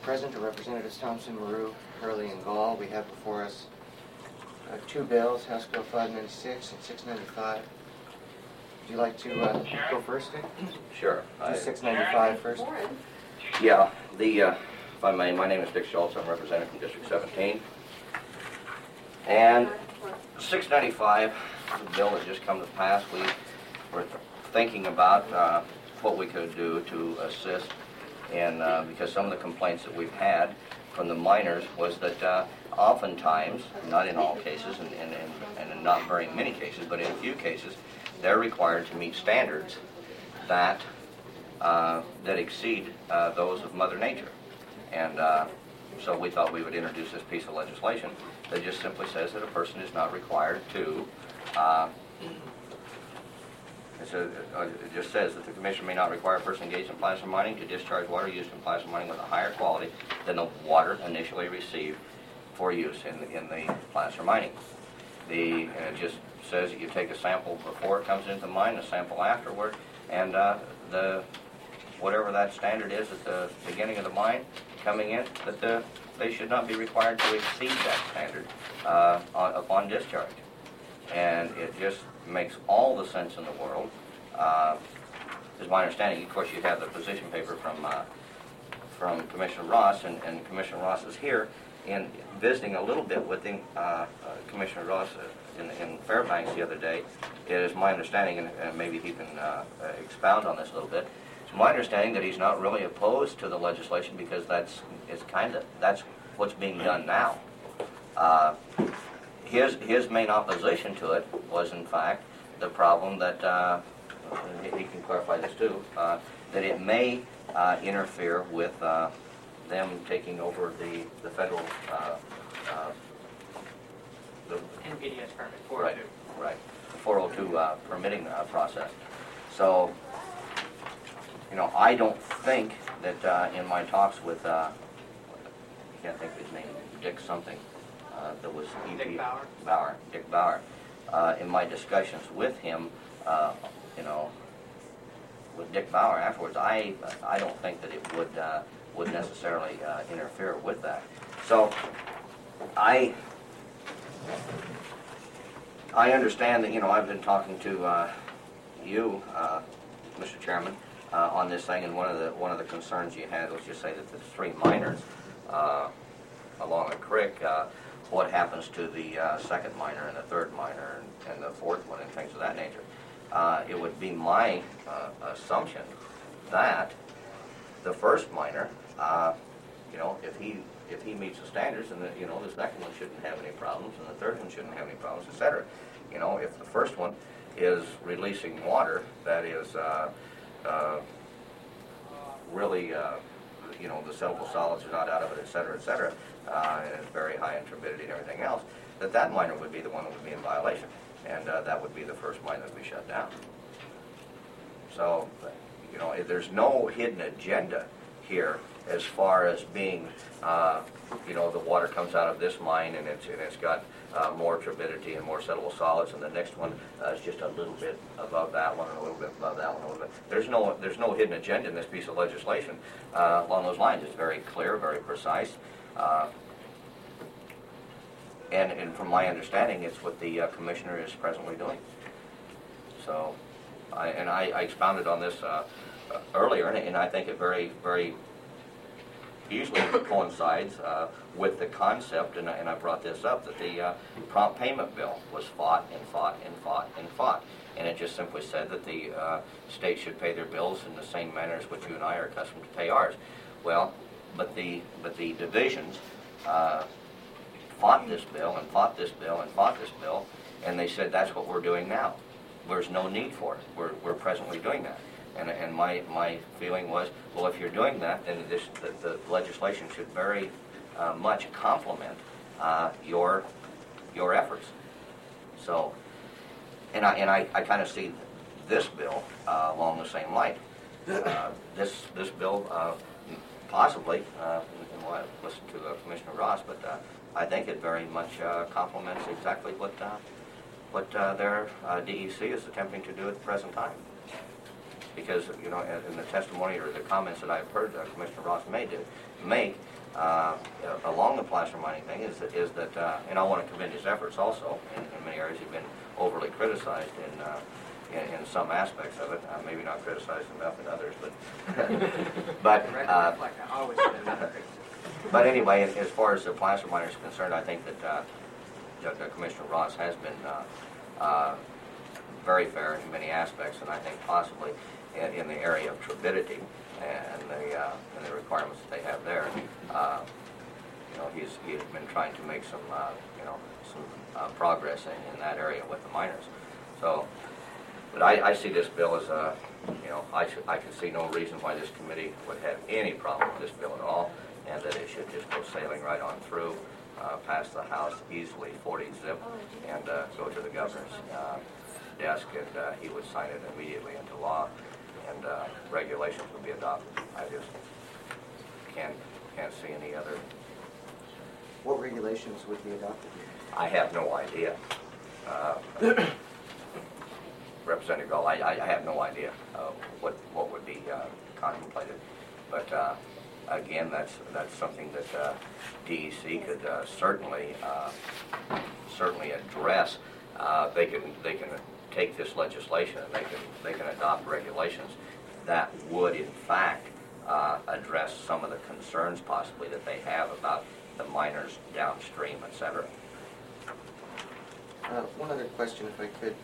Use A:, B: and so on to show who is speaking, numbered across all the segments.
A: Present are Representatives Thompson, Maru, Hurley, and Gall. We have before us two bills, House Bill 596 and 695. Would you like to go first, Dick?
B: Sure.
A: Do 695 first.
B: Yeah, if I may, my name is Dick Schultz. I'm representing from District 17. And 695, the bill that just come to pass, we were thinking about what we could do to assist in, because some of the complaints that we've had from the miners was that oftentimes, not in all cases, and in not very many cases, but in a few cases, they're required to meet standards that that exceed those of Mother Nature. And so we thought we would introduce this piece of legislation that just simply says that a person is not required to, it just says that the Commission may not require a person engaged in placer mining to discharge water used in placer mining with a higher quality than the water initially received for use in the placer mining. It just says that you take a sample before it comes into the mine, a sample afterward, and whatever that standard is at the beginning of the mine coming in, that they should not be required to exceed that standard upon discharge. And it just makes all the sense in the world. Is my understanding. Of course, you have the position paper from Commissioner Ross, and Commissioner Ross is here in visiting a little bit with Commissioner Ross in Fairbanks the other day. It is my understanding, and maybe he can expound on this a little bit. It's my understanding that he's not really opposed to the legislation because that's what's being done now. His main opposition to it was, in fact, the problem that he can clarify this too, that it may interfere with them taking over the federal the
C: NPDES permit 402.
B: Right, the 402 permitting process. So, I don't think that in my talks with I can't think of his name, Dick something. That was
C: Dick Bauer.
B: Dick Bauer. In my discussions with him, with Dick Bauer afterwards, I don't think that it would necessarily interfere with that. So I understand that I've been talking to you, Mr. Chairman, on this thing, and one of the concerns you had was just say that the three miners along the creek. What happens to the second miner and the third miner and the fourth one and things of that nature. It would be my assumption that the first miner, if he meets the standards, and the second one shouldn't have any problems, and the third one shouldn't have any problems, etc. If the first one is releasing water that is really, the soluble solids are not out of it, etc., etc., and it's very high in turbidity and everything else, that miner would be the one that would be in violation, and that would be the first mine that would be shut down. So, there's no hidden agenda here as far as being, the water comes out of this mine and it's got more turbidity and more soluble solids, and the next one is just a little bit above that one and a little bit above that one, a little bit. There's no hidden agenda in this piece of legislation along those lines. It's very clear, very precise. And from my understanding, it's what the commissioner is presently doing. So, I expounded on this earlier, and I think it very, very easily coincides with the concept, and I brought this up, that the prompt payment bill was fought and fought and fought and fought. And it just simply said that the state should pay their bills in the same manner as which you and I are accustomed to pay ours. Well, but the divisions fought this bill and fought this bill and fought this bill, and they said that's what we're doing now. There's no need for it. We're presently doing that. And my feeling was, well, if you're doing that, then the legislation should very much complement your efforts. So, and I kind of see this bill along the same line. This bill possibly, and we'll listen to Commissioner Ross, but I think it very much complements exactly what their DEC is attempting to do at the present time. because, you know, in the testimony or the comments that I've heard Commissioner Ross make along the placer mining thing is that, and I want to commend his efforts also in many areas. He's been overly criticized in some aspects of it, maybe not criticized enough in others, but anyway, as far as the placer miner is concerned, I think that Commissioner Ross has been very fair in many aspects, and I think possibly in the area of turbidity and the requirements that they have there. You know, he's been trying to make some progress in that area with the miners. So, but I see this bill as you know, I can see no reason why this committee would have any problem with this bill at all, and that it should just go sailing right on through, past the House easily, 40 zip, and go to the governor's desk, and he would sign it immediately into law, and regulations would be adopted. I just can't see any other.
A: What regulations would be adopted?
B: I have no idea. Representative Gall, I have no idea what would be contemplated, but again, that's something that DEC could certainly address. They can take this legislation and they can adopt regulations that would in fact address some of the concerns possibly that they have about the miners downstream, etc.
A: One other question, if I could.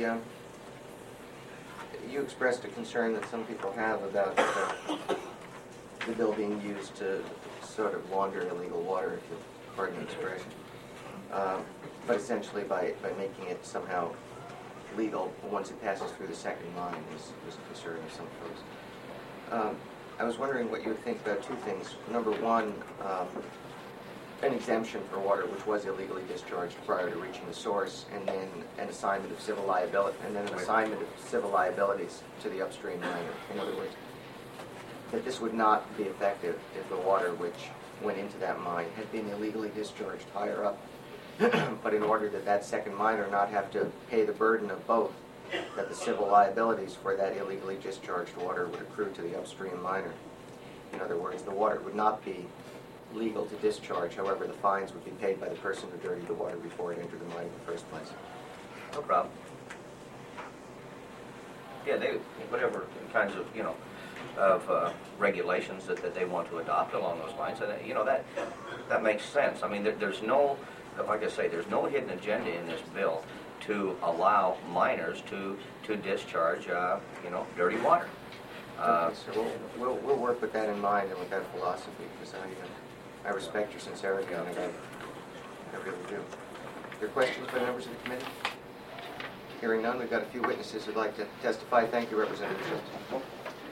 A: You expressed a concern that some people have about the bill being used to sort of launder illegal water, if you'll pardon the expression. But essentially by making it somehow legal once it passes through the second line is a concern of some folks. I was wondering what you would think about two things. Number one, an exemption for water which was illegally discharged prior to reaching the source, and then an assignment of civil liability, and then an assignment of civil liabilities to the upstream miner. In other words, that this would not be effective if the water which went into that mine had been illegally discharged higher up. But in order that second miner not have to pay the burden of both, that the civil liabilities for that illegally discharged water would accrue to the upstream miner. In other words, the water would not be legal to discharge, however the fines would be paid by the person who dirtied the water before it entered the mine in the first place.
B: No problem. Yeah, whatever kinds of, you know, of regulations that they want to adopt along those lines, and you know, that makes sense. I mean, there's no, like I say, there's no hidden agenda in this bill to allow miners to discharge, you know, dirty water.
A: Okay, so we'll work with that in mind and with that philosophy, because I respect your sincerity on it. I really do. Are there questions by members of the committee? Hearing none, we've got a few witnesses who'd like to testify. Thank you, Representative Schultz.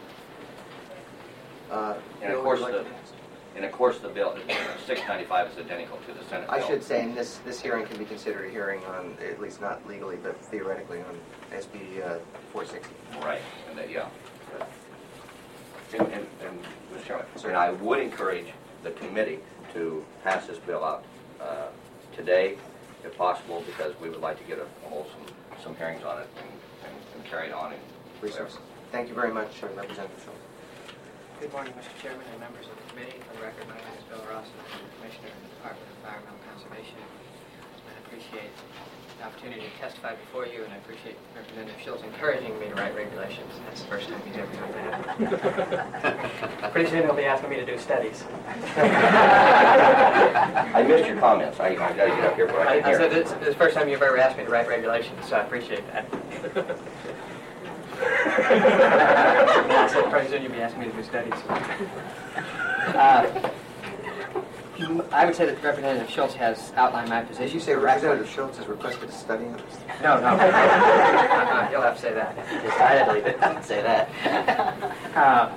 B: And of course, the bill 695 is identical to the Senate bill.
A: I should say, and this hearing can be considered a hearing on, at least not legally, but theoretically, on SB 460.
B: Right, and that, yeah. And Mr. Chairman, and I would encourage the committee to pass this bill out today, if possible, because we would like to get some hearings on it and carry it on.
A: Thank you very much, Representative Schultz.
C: Good morning, Mr. Chairman and members of the committee. For the record, my name is Bill Ross, and I'm the Commissioner in the Department of Environmental Conservation. I appreciate the opportunity to testify before you, and I appreciate Representative Schultz encouraging me to write regulations. That's the first time he's ever done that. Pretty soon he'll be asking me to do studies.
B: I missed your comments. I got to get up here, but I can hear.
C: said it's the first time you've ever asked me to write regulations, so I appreciate that. I said pretty soon you'll be asking me to do studies. I would say that Representative Schultz has outlined my position.
A: Did you say Representative Schultz has requested a study on this?
C: No. You'll have to say that.
D: Decidedly, but don't say that.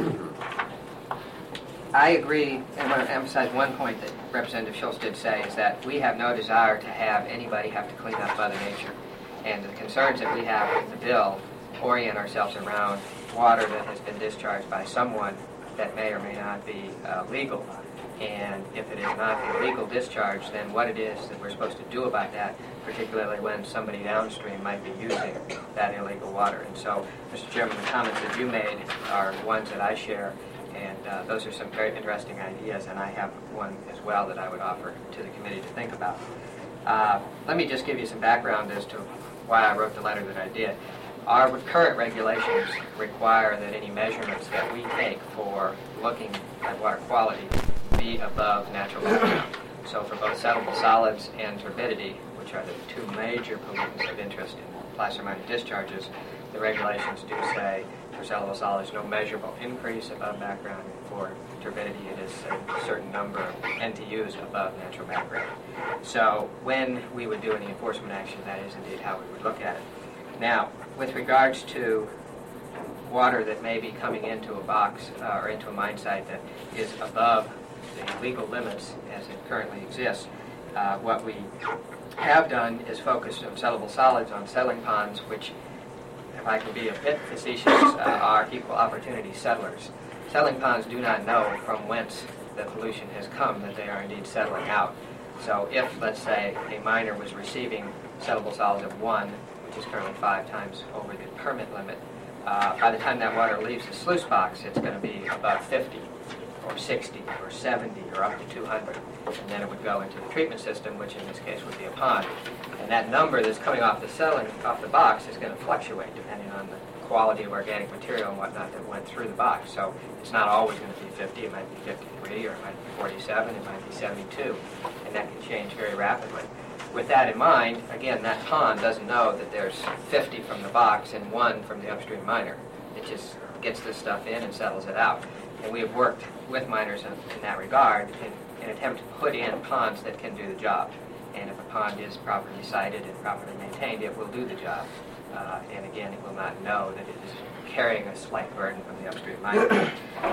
C: I agree, and I want to emphasize one point that Representative Schultz did say, is that we have no desire to have anybody have to clean up Mother Nature. And the concerns that we have with the bill orient ourselves around water that has been discharged by someone that may or may not be legal. And if it is not an illegal discharge, then what it is that we're supposed to do about that, particularly when somebody downstream might be using that illegal water. And so, Mr. Chairman, the comments that you made are ones that I share, and those are some very interesting ideas, and I have one as well that I would offer to the committee to think about. Let me just give you some background as to why I wrote the letter that I did. Our current regulations require that any measurements that we take for looking at water quality be above natural level. So for both settleable solids and turbidity, which are the two major pollutants of interest in placer mine discharges, the regulations do say for settleable solids no measurable increase above background. For turbidity, it is a certain number of NTUs above natural background. So when we would do any enforcement action, that is indeed how we would look at it. Now, with regards to water that may be coming into a box or into a mine site that is above the legal limits as it currently exists, what we have done is focused on settleable solids on settling ponds, which, if I can be a bit facetious, are equal opportunity settlers. Settling ponds do not know from whence the pollution has come that they are indeed settling out. So if, let's say, a miner was receiving settleable solids of 1, which is currently 5 times over the permit limit, by the time that water leaves the sluice box, it's going to be above 50 or 60 or 70 or up to 200. And then it would go into the treatment system, which in this case would be a pond. And that number that's coming off the box is going to fluctuate depending on the quality of organic material and whatnot that went through the box. So it's not always going to be 50, it might be 53, or it might be 47, it might be 72, and that can change very rapidly. With that in mind, again, that pond doesn't know that there's 50 from the box and 1 from the upstream miner. It just gets this stuff in and settles it out. And we have worked with miners in that regard in an attempt to put in ponds that can do the job. And if a pond is properly sited and properly maintained, it will do the job. And again, it will not know that it is carrying a slight burden from the upstream miner.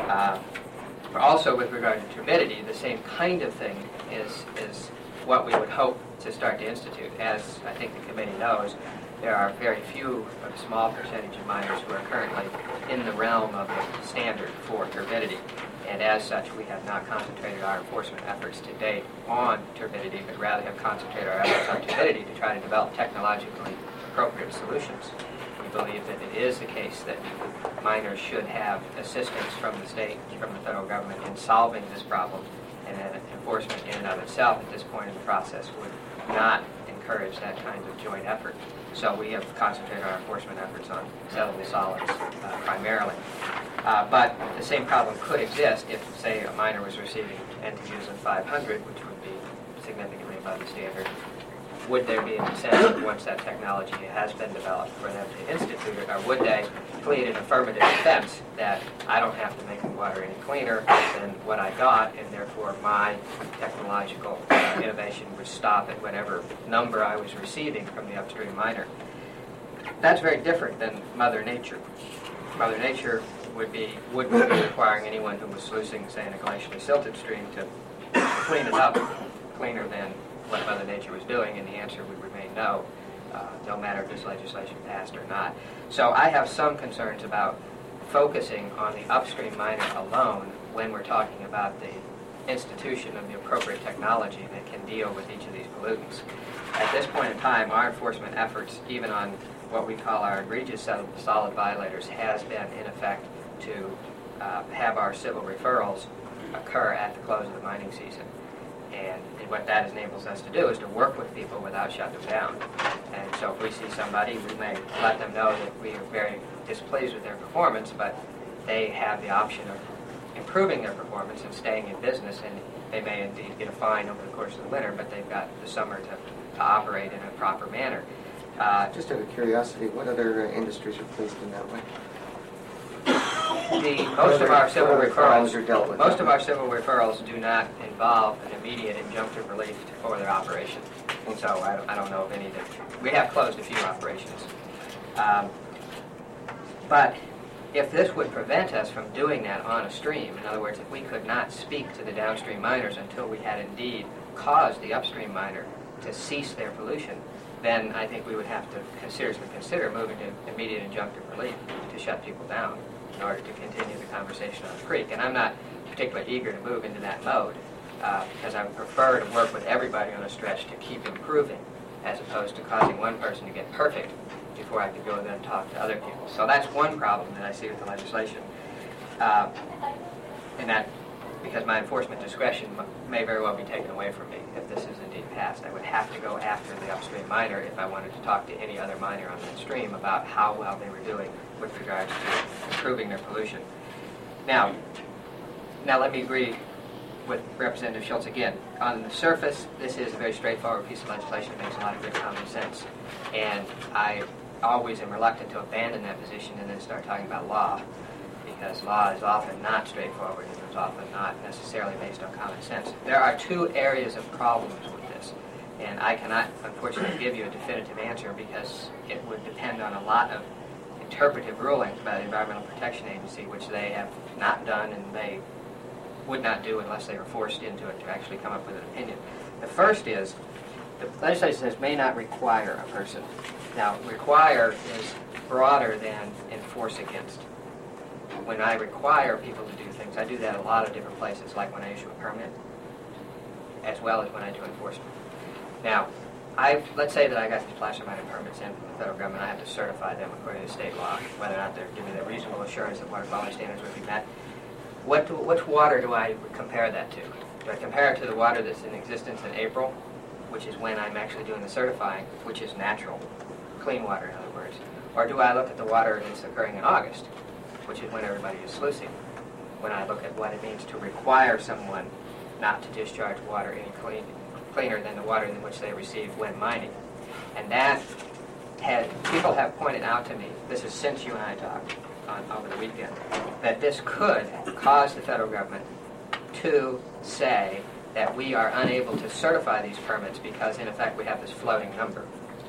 C: Also, with regard to turbidity, the same kind of thing is what we would hope to start to institute. As I think the committee knows, there are very few, a small percentage of miners who are currently in the realm of the standard for turbidity. And as such, we have not concentrated our enforcement efforts to date on turbidity, but rather have concentrated our efforts on turbidity to try to develop technologically appropriate solutions. We believe that it is the case that miners should have assistance from the state, from the federal government in solving this problem, and that enforcement in and of itself at this point in the process would not encourage that kind of joint effort. So we have concentrated our enforcement efforts on settleable solids primarily. But the same problem could exist if, say, a miner was receiving NTUs of 500, which would be significantly above the standard. Would there be an incentive, once that technology has been developed, for them to institute it, or would they plead an affirmative defense that I don't have to make the water any cleaner than what I got, and therefore my technological innovation would stop at whatever number I was receiving from the upstream miner? That's very different than Mother Nature. Mother Nature would be requiring anyone who was sluicing, say, in a glacially silted stream to clean it up cleaner than what Mother Nature was doing, and the answer would remain no, no matter if this legislation passed or not. So I have some concerns about focusing on the upstream miner alone when we're talking about the institution of the appropriate technology that can deal with each of these pollutants. At this point in time, our enforcement efforts, even on what we call our egregious settleable solid violators, has been, in effect, to have our civil referrals occur at the close of the mining season. And what that enables us to do is to work with people without shutting them down. And so if we see somebody, we may let them know that we are very displeased with their performance, but they have the option of improving their performance and staying in business, and they may indeed get a fine over the course of the winter, but they've got the summer to operate in a proper manner.
A: Just out of curiosity, what other industries are placed in that way?
C: Most of our civil referrals do not involve an immediate injunctive relief for their operation. And so I don't know of any that... We have closed a few operations. But if this would prevent us from doing that on a stream, in other words, if we could not speak to the downstream miners until we had indeed caused the upstream miner to cease their pollution, then I think we would have to seriously consider moving to immediate injunctive relief to shut people down in order to continue the conversation on the creek. And I'm not particularly eager to move into that mode. because I would prefer to work with everybody on a stretch to keep improving, as opposed to causing one person to get perfect before I could go then talk to other people. So that's one problem that I see with the legislation, and that because my enforcement discretion may very well be taken away from me if this is indeed passed. I would have to go after the upstream miner if I wanted to talk to any other miner on that stream about how well they were doing with regards to improving their pollution. Now let me agree with Representative Schultz again. On the surface, this is a very straightforward piece of legislation. It makes a lot of good common sense. And I always am reluctant to abandon that position and then start talking about law, because law is often not straightforward and is often not necessarily based on common sense. There are two areas of problems with this, and I cannot, unfortunately, give you a definitive answer because it would depend on a lot of interpretive rulings by the Environmental Protection Agency, which they have not done and they would not do unless they were forced into it to actually come up with an opinion. The first is, the legislation says may not require a person. Now, require is broader than enforce against. When I require people to do things, I do that a lot of different places, like when I issue a permit, as well as when I do enforcement. Now, let's say that I got these placer mining permits in from the federal government. I have to certify them according to state law, whether or not they're giving me the reasonable assurance that water quality standards would be met. Which water do I compare that to? Do I compare it to the water that's in existence in April, which is when I'm actually doing the certifying, which is natural, clean water in other words? Or do I look at the water that's occurring in August, which is when everybody is sluicing, when I look at what it means to require someone not to discharge water any cleaner than the water in which they receive when mining? And that people have pointed out to me, this is since you and I talked over the weekend, that this could cause the federal government to say that we are unable to certify these permits because, in effect, we have this floating number,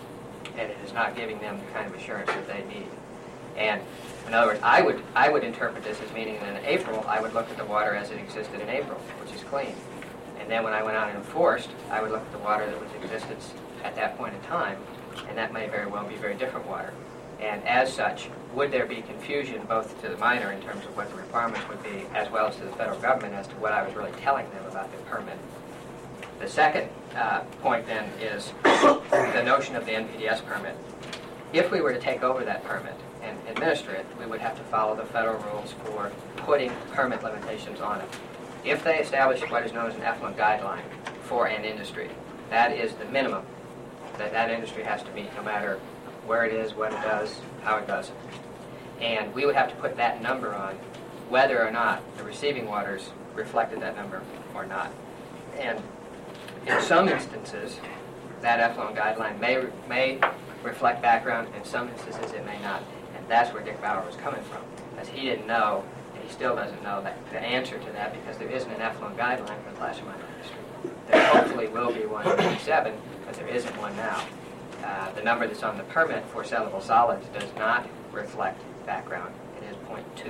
C: and it is not giving them the kind of assurance that they need. And in other words, I would interpret this as meaning that in April, I would look at the water as it existed in April, which is clean. And then when I went out and enforced, I would look at the water that was in existence at that point in time, and that may very well be very different water. And as such, would there be confusion both to the miner in terms of what the requirements would be, as well as to the federal government as to what I was really telling them about the permit? The second point then is the notion of the NPDES permit. If we were to take over that permit and administer it, we would have to follow the federal rules for putting permit limitations on it. If they establish what is known as an effluent guideline for an industry, that is the minimum that industry has to meet, no matter where it is, what it does, how it does it. And we would have to put that number on whether or not the receiving waters reflected that number or not. And in some instances, that effluent guideline may reflect background. In some instances, it may not. And that's where Dick Bauer was coming from, because he didn't know, and he still doesn't know the answer to that, because there isn't an effluent guideline for the placer mining industry. There hopefully will be one in 1987, but there isn't one now. The number that's on the permit for sellable solids does not reflect background. It is 0.2.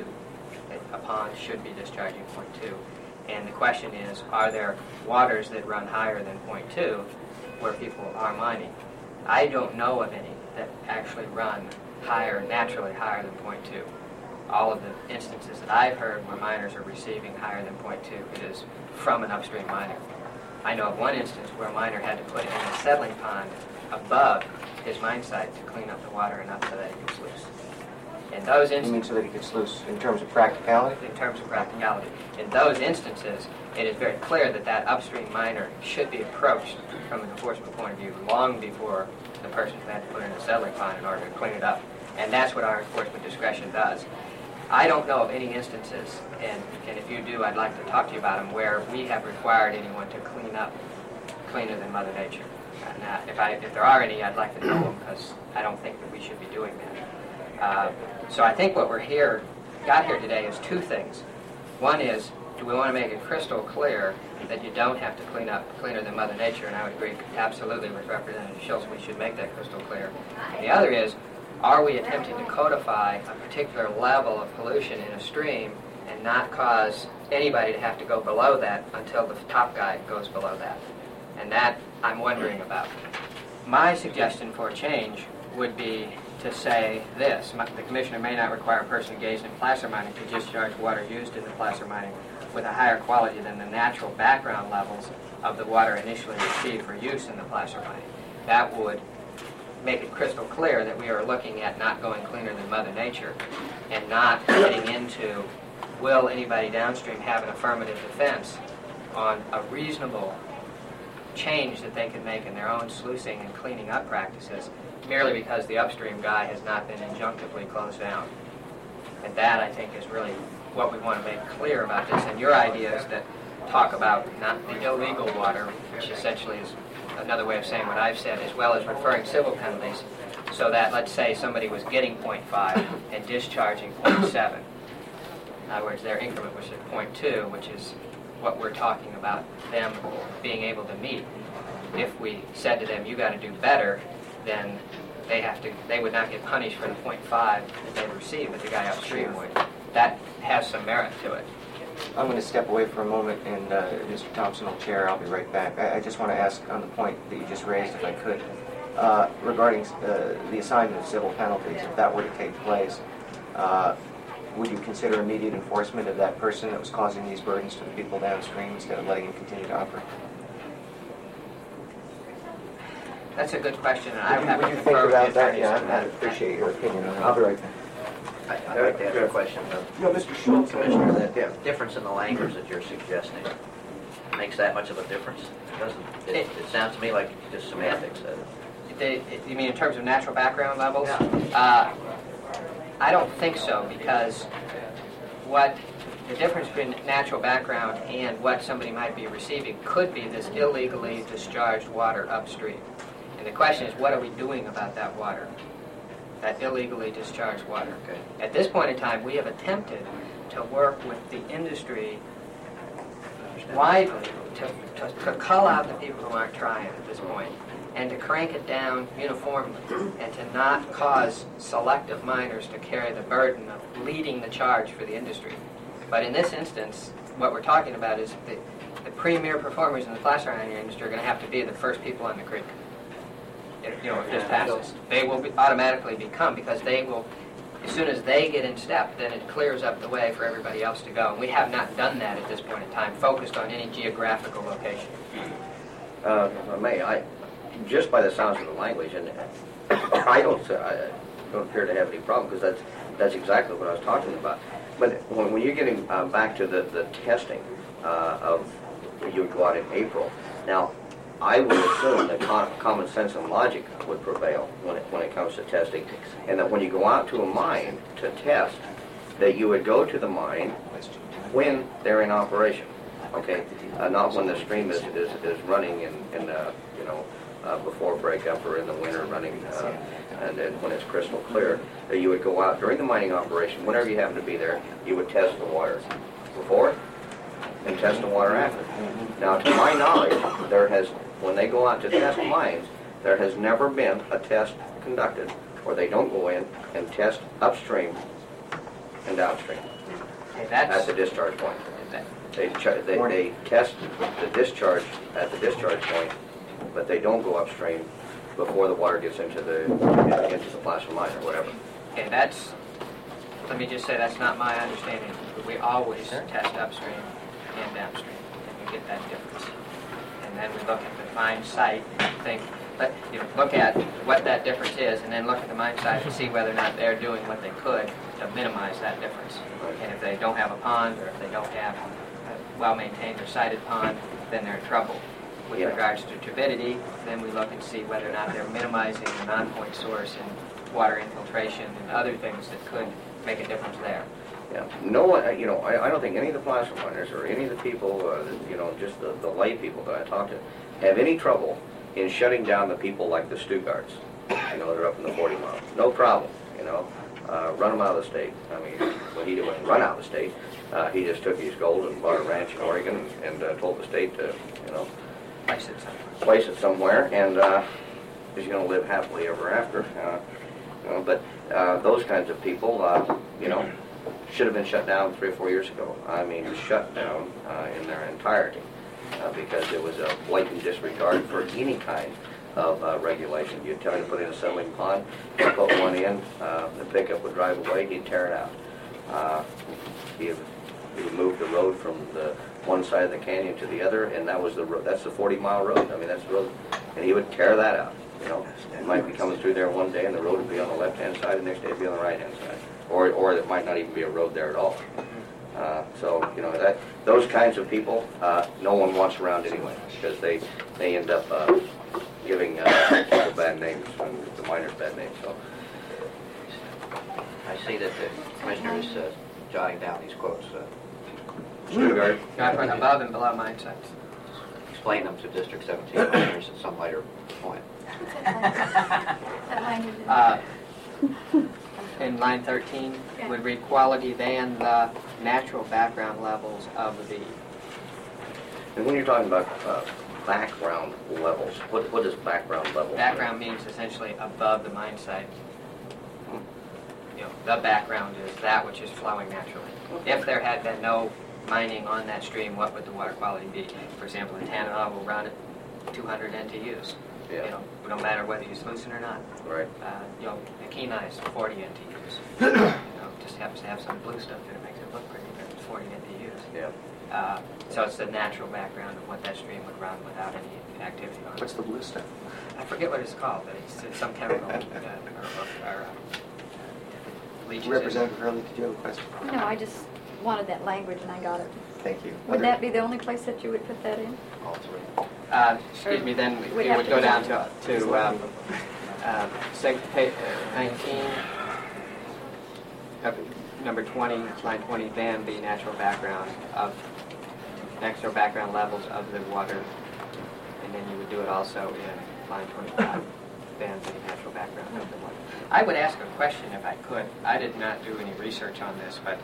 C: A pond should be discharging 0.2. And the question is, are there waters that run higher than 0.2 where people are mining? I don't know of any that actually run naturally higher than 0.2. All of the instances that I've heard where miners are receiving higher than 0.2, it is from an upstream miner. I know of one instance where a miner had to put in a settling pond above his mine site to clean up the water enough so that it could sluice. In those
A: You mean so that he could sluice in terms of practicality?
C: In terms of practicality. In those instances, it is very clear that that upstream miner should be approached from an enforcement point of view long before the person who had to put in a settling pond in order to clean it up. And that's what our enforcement discretion does. I don't know of any instances, and if you do, I'd like to talk to you about them, where we have required anyone to clean up cleaner than Mother Nature. And if there are any, I'd like to know them, because I don't think that we should be doing that. So I think what got here today is two things. One is, do we want to make it crystal clear that you don't have to clean up cleaner than Mother Nature? And I would agree absolutely with Representative Schultz, we should make that crystal clear. And the other is, are we attempting to codify a particular level of pollution in a stream and not cause anybody to have to go below that until the top guy goes below that? And that I'm wondering about. My suggestion for a change would be to say this: the Commissioner may not require a person engaged in placer mining to discharge water used in the placer mining with a higher quality than the natural background levels of the water initially received for use in the placer mining. That would make it crystal clear that we are looking at not going cleaner than Mother Nature and not getting into, will anybody downstream have an affirmative defense on a reasonable change that they can make in their own sluicing and cleaning up practices merely because the upstream guy has not been injunctively closed down. And that, I think, is really what we want to make clear about this. And your ideas that talk about not the illegal water, which essentially is another way of saying what I've said, as well as referring civil penalties, so that, let's say, somebody was getting 0.5 and discharging 0.7. In other words, their increment was at 0.2, which is what we're talking about them being able to meet. If we said to them, you got to do better, then they would not get punished for the 0.5 that they received, but the guy upstream would. That has some merit to it.
A: I'm going to step away for a moment, and Mr. Thompson will chair. I'll be right back. I just want to ask on the point that you just raised, if I could, regarding the assignment of civil penalties. If that were to take place, would you consider immediate enforcement of that person that was causing these burdens to the people downstream instead of letting him continue to operate?
C: That's a good question, and I would have
A: Would
C: to
A: you think
C: confer with
A: about
C: the
A: that?
C: attorneys
A: Yeah,
C: on that.
A: I'd appreciate your opinion on it. I'll be right back.
D: I'd like to ask a question.
A: No, Mr. Schultz.
D: Commissioner, that difference in the language that you're suggesting makes that much of a difference? Doesn't it? It sounds to me like just semantics.
C: You mean in terms of natural background levels?
D: Yeah.
C: I don't think so, because what the difference between natural background and what somebody might be receiving could be this illegally discharged water upstream. And the question is, what are we doing about that water? That illegally discharged water.
D: Okay.
C: At this point in time, we have attempted to work with the industry widely to cull out the people who aren't trying at this point, and to crank it down uniformly, and to not cause selective miners to carry the burden of leading the charge for the industry. But in this instance, what we're talking about is the premier performers in the placer mining industry are going to have to be the first people on the creek. If this passes, they will automatically become, because they will, as soon as they get in step, then it clears up the way for everybody else to go. And we have not done that at this point in time, focused on any geographical location.
E: If I may, just by the sounds of the language, and I don't appear to have any problem, because that's exactly what I was talking about. But when you're getting back to the testing of, you would go out in April. Now, I would assume that common sense and logic would prevail when it comes to testing, and that when you go out to a mine to test, that you would go to the mine when they're in operation, okay? Not when the stream is running in before breakup or in the winter running, and then when it's crystal clear, that you would go out during the mining operation, whenever you happen to be there, you would test the water before and test the water after. Now, to my knowledge, when they go out to test mines, there has never been a test conducted where they don't go in and test upstream and downstream at the discharge point. They test the discharge at the discharge point, but they don't go upstream before the water gets into the placer mine or whatever.
C: Okay, let me just say that's not my understanding. We always test upstream and downstream, and we get that difference. And then we look at the mine site and look at what that difference is, and then look at the mine site and see whether or not they're doing what they could to minimize that difference. And if they don't have a pond, or if they don't have a well-maintained or sited pond, then they're in trouble. With regards to turbidity, then we look and see whether or not they're minimizing the non-point source and water infiltration and other things that could make a difference there.
E: Yeah, no one, I don't think any of the placer miners or any of the people, just the lay people that I talk to, have any trouble in shutting down the people like the Stugarts, that are up in the 40 mile. No problem, run them out of the state. I mean, well, he didn't run out of the state. He just took his gold and bought a ranch in Oregon and told the state to, place it somewhere, and he's going to live happily ever after. But those kinds of people, should have been shut down 3 or 4 years ago. I mean, shut down in their entirety, because it was a blatant disregard for any kind of regulation. You'd tell him to put in a settling pond, he'd put one in, the pickup would drive away, he'd tear it out. he moved the road from the one side of the canyon to the other, and that was the road. That's the 40-mile road. I mean, that's the road, and he would tear that out. You know, he might be coming through there one day, and the road would be on the left-hand side, the next day it'd be on the right-hand side, or it might not even be a road there at all. So you know that those kinds of people, no one wants around anyway, because they end up giving people bad names, and the miners bad names. So
D: I see that the commissioner is jotting down these quotes.
E: Stuttgart.
C: Above and below mine sites.
D: Explain them to District 17 miners at some later point.
F: That line is
C: In line 13, would read quality than the natural background levels of the...
E: And when you're talking about background levels, what is background level?
C: Background means essentially above the mine site. You know, the background is that which is flowing naturally. If there had been no mining on that stream, what would the water quality be? For example, in Tanana, we'll run at 200 NTUs.
E: Yeah.
C: You know, no matter whether you sluice it or not.
E: Right.
C: You know, the Kenai is 40 NTUs. You know, just happens to have some blue stuff that makes it look pretty, but it's 40 NTUs.
E: Yeah.
C: So it's the natural background of what that stream would run without any activity on it.
A: What's the blue stuff?
C: I forget what it's called, but it's some chemical leaches.
A: Representative Hurley, did you have a question?
F: No, I just wanted that language and I got it.
A: Thank you.
F: Would that be the only place that you would put that in?
D: All three.
C: Excuse me, then
F: We'd
C: we
F: have
C: would
F: to
C: go
F: go
C: down
F: down.
C: to 19, number 20, line 20, then the natural background levels of the water, and then you would do it also in line 25, then the natural background of the water. I would ask a question if I could. I did not do any research on this, but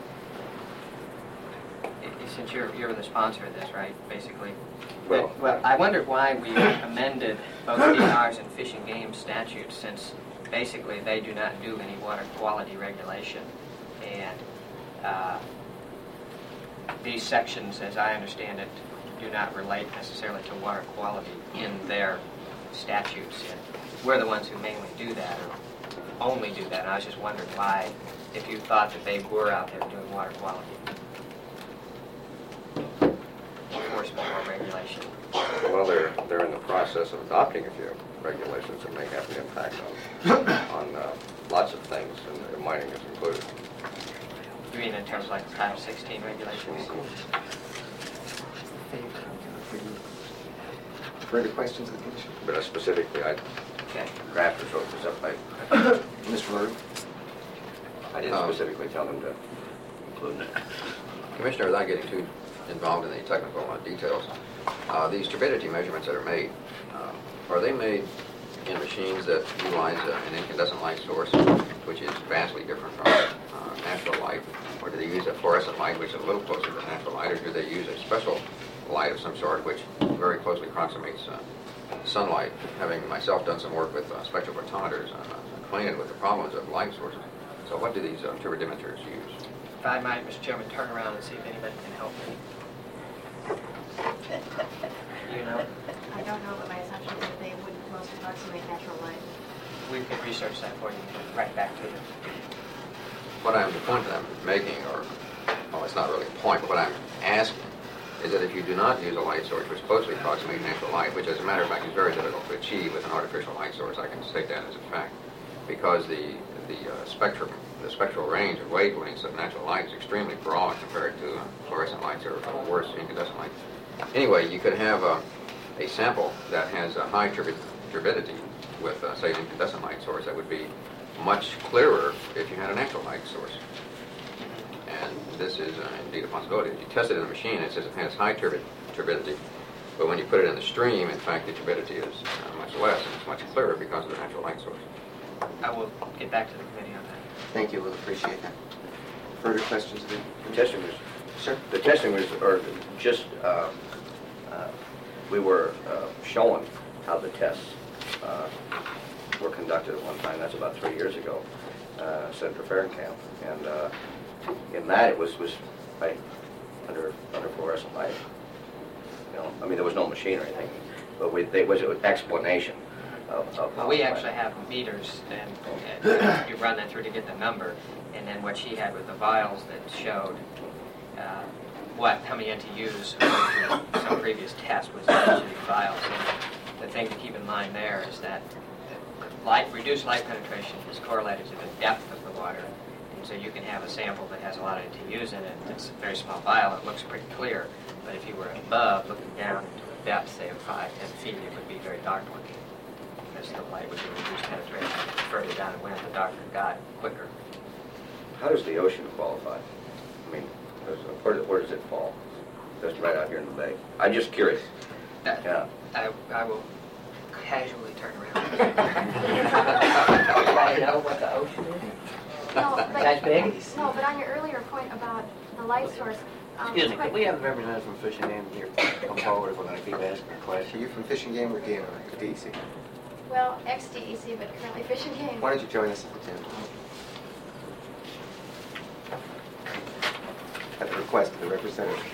C: since you're the sponsor of this, right, basically?
E: Well,
C: I wondered why we amended both DNR's and Fish and Game statutes, since basically they do not do any water quality regulation. And these sections, as I understand it, do not relate necessarily to water quality in their statutes. And we're the ones who mainly do that, or only do that. And I was just wondering why, if you thought that they were out there doing water quality enforcement or regulation.
E: well, they're in the process of adopting a few regulations that may have an impact on lots of things, and mining is included.
C: You mean in terms of like Title 16 regulations?
A: Further questions of the commission?
E: But specifically, I
C: Okay.
E: drafters wrote this up.
A: Mr. Murray?
E: I didn't specifically tell them to include it.
G: Commissioner, without getting too involved in the technical details, these turbidity measurements that are made, are they made in machines that utilize an incandescent light source, which is vastly different from natural light, or do they use a fluorescent light, which is a little closer to natural light, or do they use a special light of some sort, which very closely approximates sunlight? Having myself done some work with spectrophotometers, I'm acquainted with the problems of light sources. So what do these turbidimeters use?
C: If I might, Mr. Chairman, turn around and see if anybody can help me. You know,
H: I don't know, but my assumption is that they would most approximate natural light.
C: we could research that for you and right back to you.
G: What I'm, the point that I'm making, or, well, it's not really a point, but what I'm asking is that if you do not use a light source which closely approximates natural light, which as a matter of fact is very difficult to achieve with an artificial light source, I can state that as a fact, because the spectral range of wavelengths of natural light is extremely broad compared to fluorescent lights or worse, incandescent lights. Anyway, you could have a sample that has a high turbidity with, say, an incandescent light source that would be much clearer if you had a natural light source. And this is indeed a possibility. If you test it in a machine, it says it has high turbidity, but when you put it in the stream, in fact, the turbidity is much less, and it's much clearer because of the natural light source.
C: I will get back to the committee on that.
A: Thank you, we'll appreciate that. Further questions of the
E: The testing was,
A: Sir?
E: the testing was, or just, we were showing how the tests were conducted at one time. That's about 3 years ago, Senator Fahrenkamp. And in that, it was right under fluorescent light. You know, I mean, there was no machine or anything, but it was an explanation of
C: Well, we actually have meters, and you run that through to get the number, and then what she had with the vials that showed how many NTUs according to some previous test was in the files. And the thing to keep in mind there is that reduced light penetration is correlated to the depth of the water. And so you can have a sample that has a lot of NTUs in it. It's a very small vial. It looks pretty clear. But if you were above, looking down into a depth, say of 5, 10 feet, it would be very dark looking. Because the light would be reduced penetration. The further down it went, the darker it got quicker.
E: How does the ocean qualify? I mean, where does it fall? Just right out here in the bay. I'm just curious. Yeah.
C: I will casually turn around.
D: I know what the ocean is.
H: No, but,
D: That's big.
H: no, but on your earlier point about the light source.
D: Excuse me, can we have the representative from Fish and Game here come forward if we're going to keep asking a
A: Are
D: question?
A: you from Fish and Game or DNR, DEC?
H: Well, ex-DEC, but currently Fish and Game.
A: Why don't you join us at the table? At the request of the representative.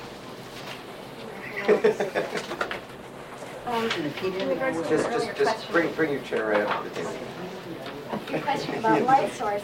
H: In regards to your earlier
A: Just
H: question,
A: bring your chair right up to the table.
H: your question about light source,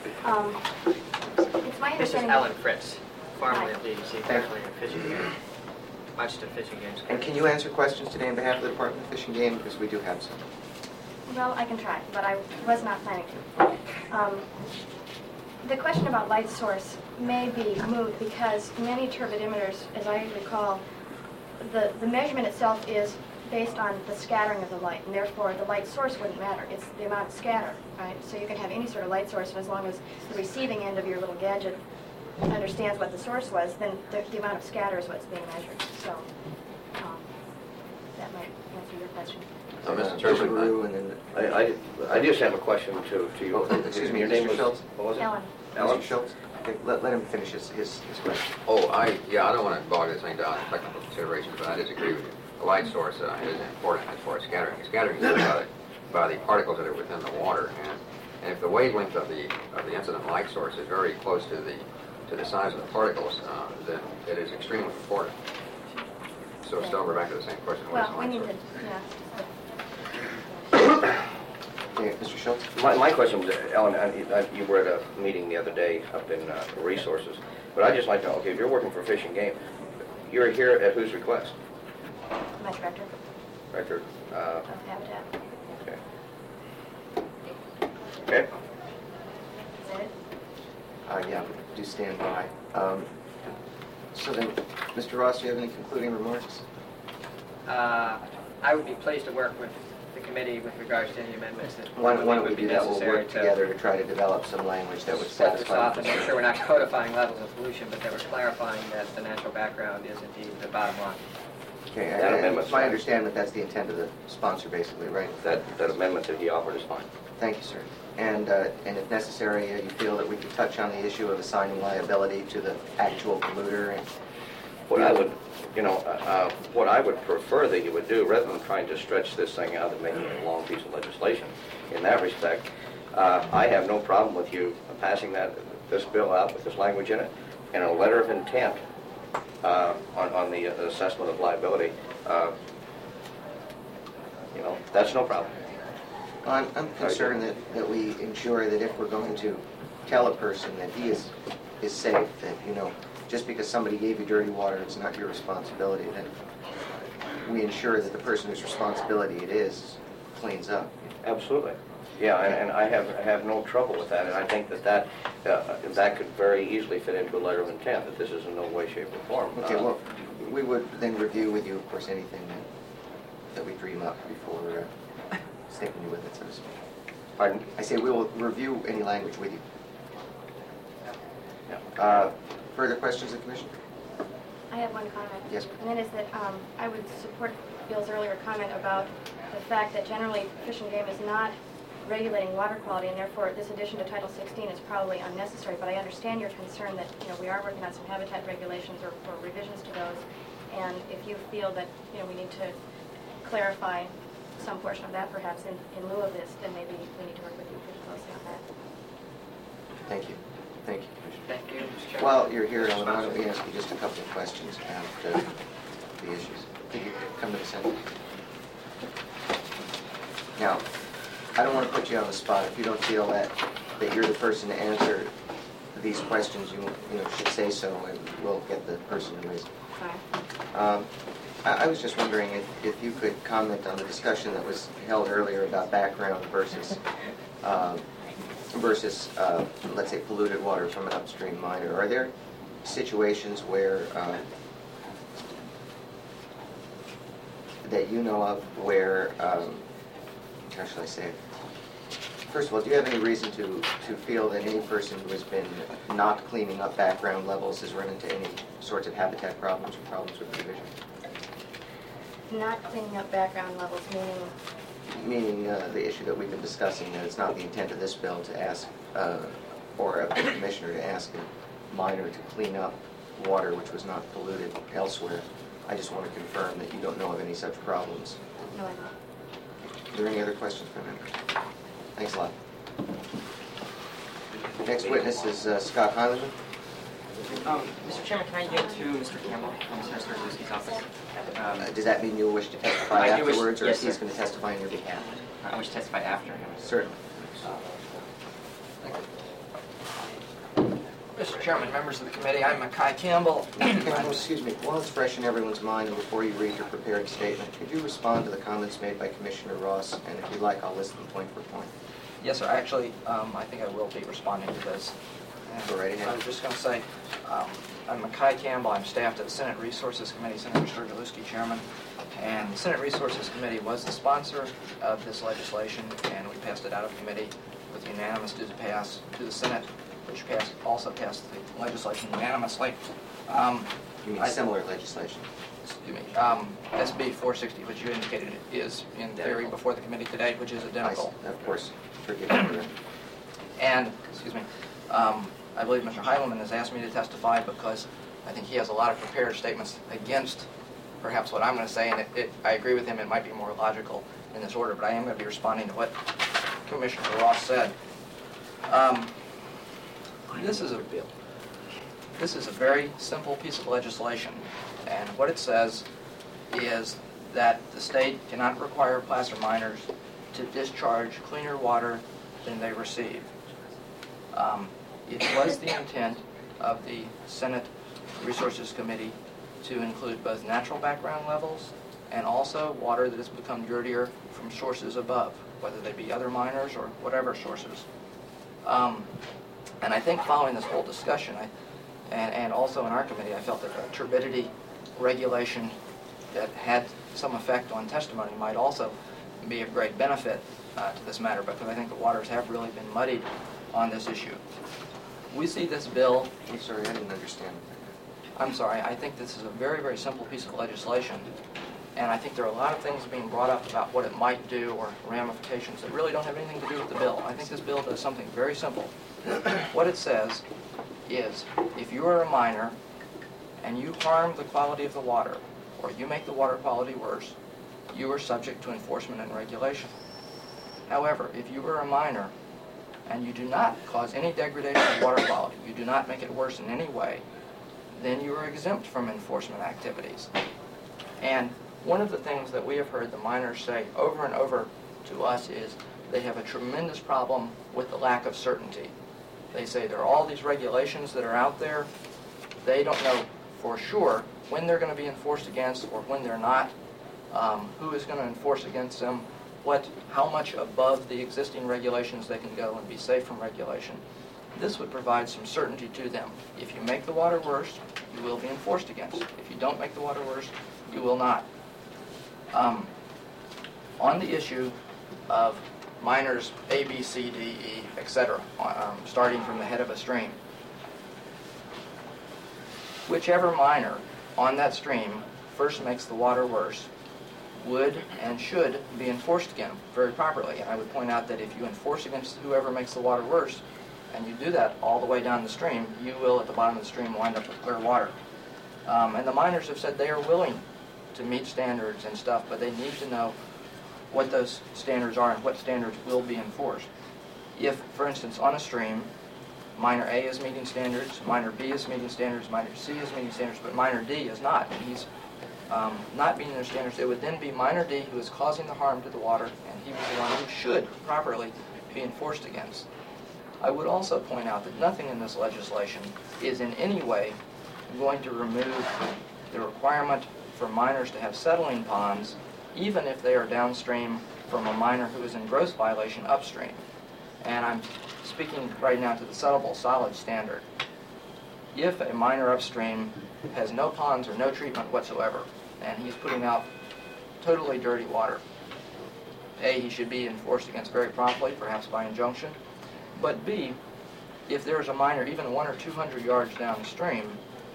H: it's my
C: This is
H: understanding.
C: Ellen Fritz, formerly of DEC, currently at Fish and Game. Much to Fish and Game's
A: And can you answer questions today on behalf of the Department of Fish and Game? Because we do have some.
H: Well, I can try, but I was not planning to. The question about light source may be moot because many turbidimeters, as I recall, the measurement itself is based on the scattering of the light, and therefore the light source wouldn't matter. It's the amount of scatter, right? So you can have any sort of light source, and as long as the receiving end of your little gadget understands what the source was, then the amount of scatter is what's being measured. So that might answer your question.
G: Mr.
A: Bishop
G: Chairman,
A: Rue and then,
E: I just have a question to you.
A: excuse me,
E: Your name
A: Mr.
E: was?
A: Schultz?
E: What was it?
H: Ellen.
E: Ellen?
A: Mr. Schultz? Okay, let him finish his question.
G: I don't want to bog this thing down in technical considerations, but I disagree with you. The light source is important as far as scattering. Scattering is done by the particles that are within the water, and if the wavelength of the incident light source is very close to the size of the particles, then it is extremely important. So still, we're back to the same question. What is
H: Well,
G: the
H: we
G: light
H: need
G: source?
H: to, yeah.
A: Okay, Mr. Schultz?
E: My question was, Ellen, you were at a meeting the other day up in Resources, but I'd just like to know, okay, if you're working for Fish and Game, you're here at whose request?
H: My director
E: Director?
H: of Habitat.
E: Okay. Okay.
H: Is that it?
A: Yeah, do stand by. So then, Mr. Ross, do you have any concluding remarks?
C: I would be pleased to work with the committee with regards to any amendments that
A: Why don't we
C: would be
A: do that? We'll
C: necessary
A: work together to try to develop some language that would
C: set this
A: satisfy.
C: off and make sure we're not codifying levels of pollution, but that we're clarifying that the natural background is indeed the bottom line.
A: Okay,
E: That amendment's
A: it's my
E: fine.
A: understanding that that's the intent of the sponsor, basically, right?
E: That amendment that he offered is fine.
A: Thank you, sir. And if necessary, you feel that we could touch on the issue of assigning liability to the actual polluter and
E: What I would, what I would prefer that you would do, rather than trying to stretch this thing out and making it a long piece of legislation, in that respect, I have no problem with you passing this bill out with this language in it, and a letter of intent on the assessment of liability. That's no problem.
A: Well, I'm concerned that we ensure that if we're going to tell a person that he is safe, that, just because somebody gave you dirty water, it's not your responsibility, that we ensure that the person whose responsibility it is cleans up.
E: Absolutely. Yeah, and I have no trouble with that, and I think that could very easily fit into a letter of intent, that this is in no way, shape, or form.
A: Okay, well, we would then review with you, of course, anything that we dream up before sticking you with it, so to speak.
E: Pardon?
A: I say we will review any language with you. Yeah. Further questions of the Commission?
H: I have one comment.
A: Yes, ma'am.
H: And that is that I would support Bill's earlier comment about the fact that generally Fish and Game is not regulating water quality, and therefore this addition to Title 16 is probably unnecessary. But I understand your concern that we are working on some habitat regulations or revisions to those, and if you feel that we need to clarify some portion of that perhaps in lieu of this, then maybe we need to work with you pretty closely on that.
A: Thank you. Thank you, Commissioner.
C: Thank you, Mr. Chairman.
A: While you're here, Ellen, why don't we ask you just a couple of questions about the issues? Could you come to the center? Now, I don't want to put you on the spot if you don't feel that you're the person to answer these questions, you should say so, and we'll get the person who raised it.
H: Fine.
A: I was just wondering if you could comment on the discussion that was held earlier about background versus, let's say, polluted water from an upstream miner. Are there situations where, that you know of, where, how shall I say it? First of all, do you have any reason to feel that any person who has been not cleaning up background levels has run into any sorts of habitat problems or problems with the division?
H: Not cleaning up background levels, meaning?
A: Meaning the issue that we've been discussing, that it's not the intent of this bill to ask, or of the commissioner to ask a miner to clean up water which was not polluted elsewhere. I just want to confirm that you don't know of any such problems.
H: No, I don't.
A: Are there any other questions from members? Thanks a lot. Next witness is Scott Heileman.
I: Mr. Chairman, can I yield to Mr. Campbell from Senator Lewski's office?
A: Does that mean you'll wish to testify
I: I do wish-
A: afterwards, or
I: yes,
A: is he
I: sir.
A: going to testify on your behalf?
I: I wish to testify after him.
A: Certainly.
J: Mr. Chairman, members of the committee, I'm Mackay Campbell.
A: Campbell, excuse me, while it's fresh in everyone's mind and before you read your prepared statement, could you respond to the comments made by Commissioner Ross? And if you'd like, I'll list them point for point.
J: Yes, sir. Actually, I think I will be responding to this. And
A: Go right ahead.
J: I was just going to say, I'm Mackay Campbell. I'm staffed at the Senate Resources Committee, Senator Stergilewski, Chairman. And the Senate Resources Committee was the sponsor of this legislation, and we passed it out of committee with unanimous to pass to the Senate, which also passed the legislation unanimously.
A: You mean similar legislation?
J: Excuse me, SB 460, which you indicated is in theory before the committee today, which is identical.
A: Of course. Forgive me.
J: And, excuse me, I believe Mr. Heileman has asked me to testify because I think he has a lot of prepared statements against perhaps what I'm going to say, and I agree with him, it might be more logical in this order, but I am going to be responding to what Commissioner Ross said. This is a very simple piece of legislation, and what it says is that the state cannot require placer miners to discharge cleaner water than they receive. It was the intent of the Senate Resources Committee to include both natural background levels and also water that has become dirtier from sources above, whether they be other miners or whatever sources. And I think following this whole discussion, and also in our committee, I felt that a turbidity regulation that had some effect on testimony might also be of great benefit to this matter, because I think the waters have really been muddied on this issue. We see this bill...
A: I'm sorry, I didn't understand.
J: I'm sorry, I think this is a very, very simple piece of legislation, and I think there are a lot of things being brought up about what it might do or ramifications that really don't have anything to do with the bill. I think this bill does something very simple. What it says is, if you are a miner and you harm the quality of the water, or you make the water quality worse, you are subject to enforcement and regulation. However, if you are a miner and you do not cause any degradation of water quality, you do not make it worse in any way, then you are exempt from enforcement activities. And one of the things that we have heard the miners say over and over to us is they have a tremendous problem with the lack of certainty. They say there are all these regulations that are out there. They don't know for sure when they're going to be enforced against or when they're not, who is going to enforce against them, how much above the existing regulations they can go and be safe from regulation. This would provide some certainty to them. If you make the water worse, you will be enforced against. If you don't make the water worse, you will not. On the issue of miners A, B, C, D, E, etc., starting from the head of a stream, whichever miner on that stream first makes the water worse would and should be enforced against very properly. And I would point out that if you enforce against whoever makes the water worse, and you do that all the way down the stream, you will, at the bottom of the stream, wind up with clear water. And the miners have said they are willing to meet standards and stuff, but they need to know what those standards are and what standards will be enforced. If, for instance, on a stream, miner A is meeting standards, miner B is meeting standards, miner C is meeting standards, but miner D is not, and he's not meeting their standards, it would then be miner D who is causing the harm to the water, and he was the one who should properly be enforced against. I would also point out that nothing in this legislation is in any way going to remove the requirement for miners to have settling ponds, even if they are downstream from a miner who is in gross violation upstream. And I'm speaking right now to the settleable solid standard. If a miner upstream has no ponds or no treatment whatsoever, and he's putting out totally dirty water, A, he should be enforced against very promptly, perhaps by injunction. But B, if there's a miner even 100 or 200 yards downstream,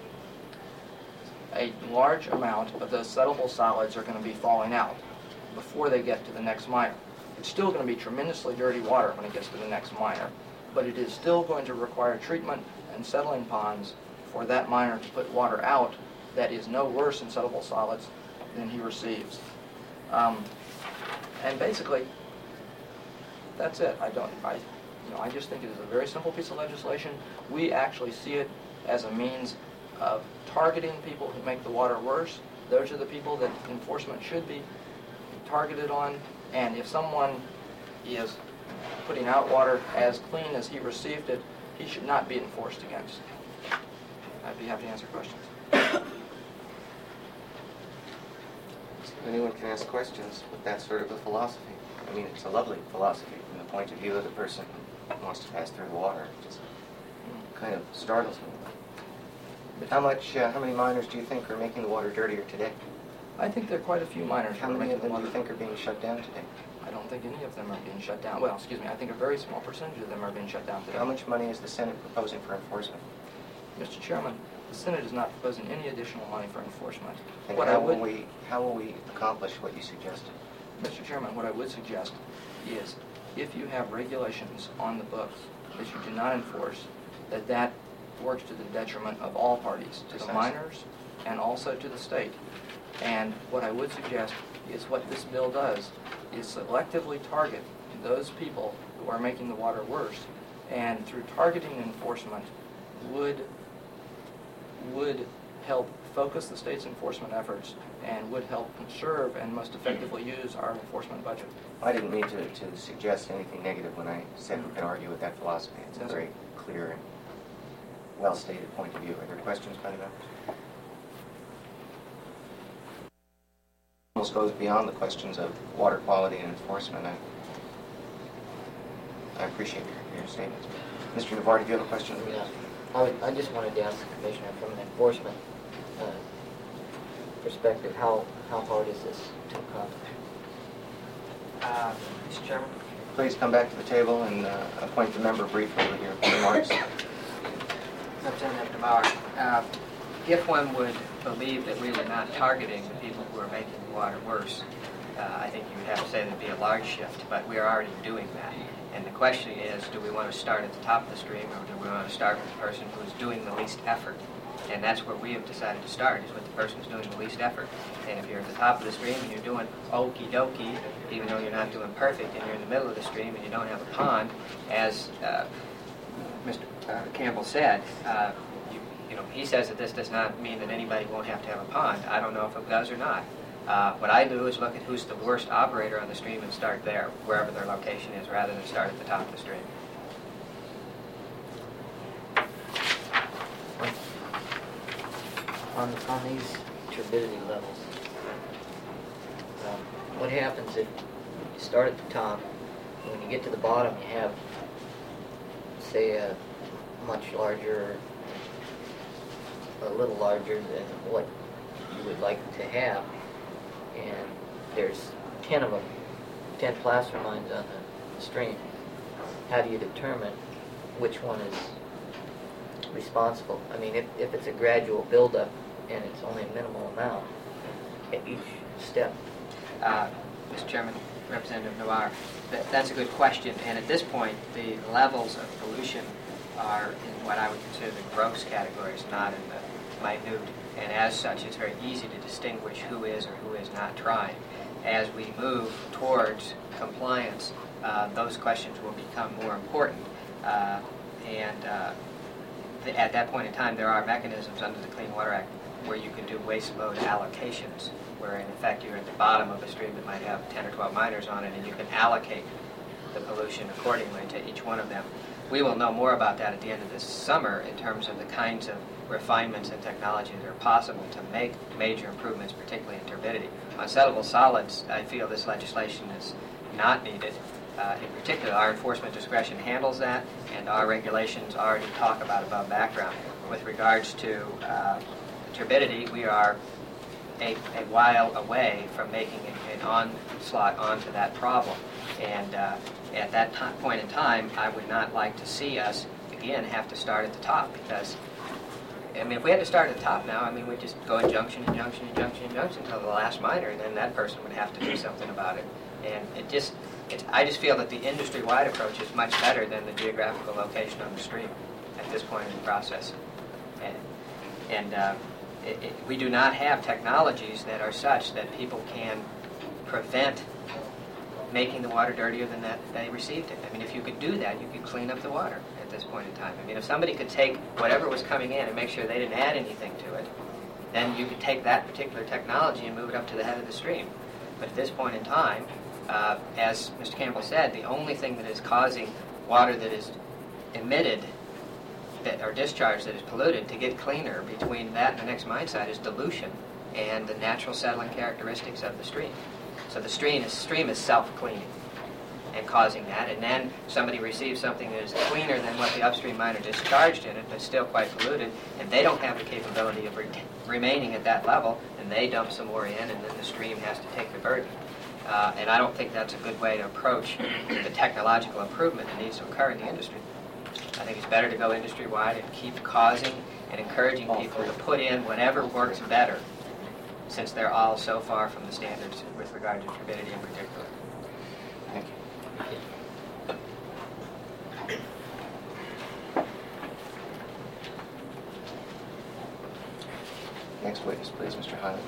J: a large amount of those settleable solids are going to be falling out before they get to the next miner. It's still going to be tremendously dirty water when it gets to the next miner, but it is still going to require treatment and settling ponds for that miner to put water out that is no worse in settleable solids than he receives. And basically, that's it. I just think it is a very simple piece of legislation. We actually see it as a means of targeting people who make the water worse. Those are the people that enforcement should be targeted on. And if someone is putting out water as clean as he received it, he should not be enforced against. I'd be happy to answer questions.
A: Anyone can ask questions with that sort of a philosophy. I mean, it's a lovely philosophy from the point of view of the person who wants to pass through the water. It just kind of startles me. But how many miners do you think are making the water dirtier today?
J: I think there are quite a few miners
A: How
J: who are
A: many
J: making
A: of
J: the
A: them do
J: water.
A: you think are being shut down today?
J: I don't think any of them are being shut down. Well, excuse me, I think a very small percentage of them are being shut down today.
A: How much money is the Senate proposing for enforcement?
J: Mr. Chairman, the Senate is not proposing any additional money for enforcement.
A: And
J: What
A: how
J: I
A: will
J: would,
A: we accomplish what you suggested?
J: Mr. Chairman, what I would suggest is if you have regulations on the books that you do not enforce, that works to the detriment of all parties, to the
A: Precisely.
J: miners and also to the state. And what I would suggest is what this bill does is selectively target those people who are making the water worse, and through targeting enforcement would help focus the state's enforcement efforts and would help conserve and most effectively use our enforcement budget.
A: I didn't mean to suggest anything negative when I said we can argue with that philosophy. It's a
J: Yes,
A: very clear and well-stated point of view. Are there questions by the members? Almost goes beyond the questions of water quality and enforcement. I appreciate your statements. Mr. Navarre, do you have a question?
K: Yeah, I just wanted to ask the Commissioner from an enforcement perspective, how hard is this to accomplish?
C: Mr. Chairman?
A: Please come back to the table and appoint the member briefly with your remarks.
C: Representative Navarre, if one would believe that we were not targeting the people who are making the water worse, I think you would have to say there'd be a large shift, but we are already doing that. And the question is, do we want to start at the top of the stream, or do we want to start with the person who is doing the least effort? And that's where we have decided to start, is with the person who's doing the least effort. And if you're at the top of the stream and you're doing okie dokie, even though you're not doing perfect, and you're in the middle of the stream and you don't have a pond, as Mr. Campbell said, he says that this does not mean that anybody won't have to have a pond. I don't know if it does or not. What I do is look at who's the worst operator on the stream and start there, wherever their location is, rather than start at the top of the stream.
K: On these turbidity levels, what happens if you start at the top, and when you get to the bottom, you have, say, a much larger, a little larger than what you would like to have, and there's 10 of them, 10 placer mines on the stream. How do you determine which one is responsible? I mean, if it's a gradual buildup and it's only a minimal amount at each step.
C: Mr. Chairman, Representative Navarre, that's a good question, and at this point, the levels of pollution are in what I would consider the gross categories, not in the minute, and as such, it's very easy to distinguish who is or who is not trying. As we move towards compliance, those questions will become more important, and at that point in time, there are mechanisms under the Clean Water Act where you can do waste load allocations, where in effect you're at the bottom of a stream that might have 10 or 12 miners on it, and you can allocate the pollution accordingly to each one of them. we will know more about that at the end of this summer in terms of the kinds of refinements and technology that are possible to make major improvements, particularly in turbidity. On settable solids, I feel this legislation is not needed. In particular, our enforcement discretion handles that, and our regulations already talk about above background. With regards to turbidity, we are a while away from making an onslaught onto that problem. And at that point in time, I would not like to see us, again, have to start at the top, because, I mean, if we had to start at the top now, I mean, we'd just go injunction until the last minor, and then that person would have to do something about it. And I just feel that the industry-wide approach is much better than the geographical location on the stream at this point in the process. We do not have technologies that are such that people can prevent making the water dirtier than that they received it. I mean, if you could do that, you could clean up the water at this point in time. I mean, if somebody could take whatever was coming in and make sure they didn't add anything to it, then you could take that particular technology and move it up to the head of the stream. But at this point in time, as Mr. Campbell said, the only thing that is causing water that is emitted or discharged that is polluted to get cleaner between that and the next mine site is dilution and the natural settling characteristics of the stream. So the stream is self-cleaning and causing that, and then somebody receives something that is cleaner than what the upstream miner discharged in it, but still quite polluted, and they don't have the capability of remaining at that level, and they dump some more in, and then the stream has to take the burden. And I don't think that's a good way to approach the technological improvement that needs to occur in the industry. I think it's better to go industry-wide and keep causing and encouraging people to put in whatever works better, since they're all so far from the standards with regard to turbidity in particular.
B: Thank you.
A: Next witness, please, Mr. Highland.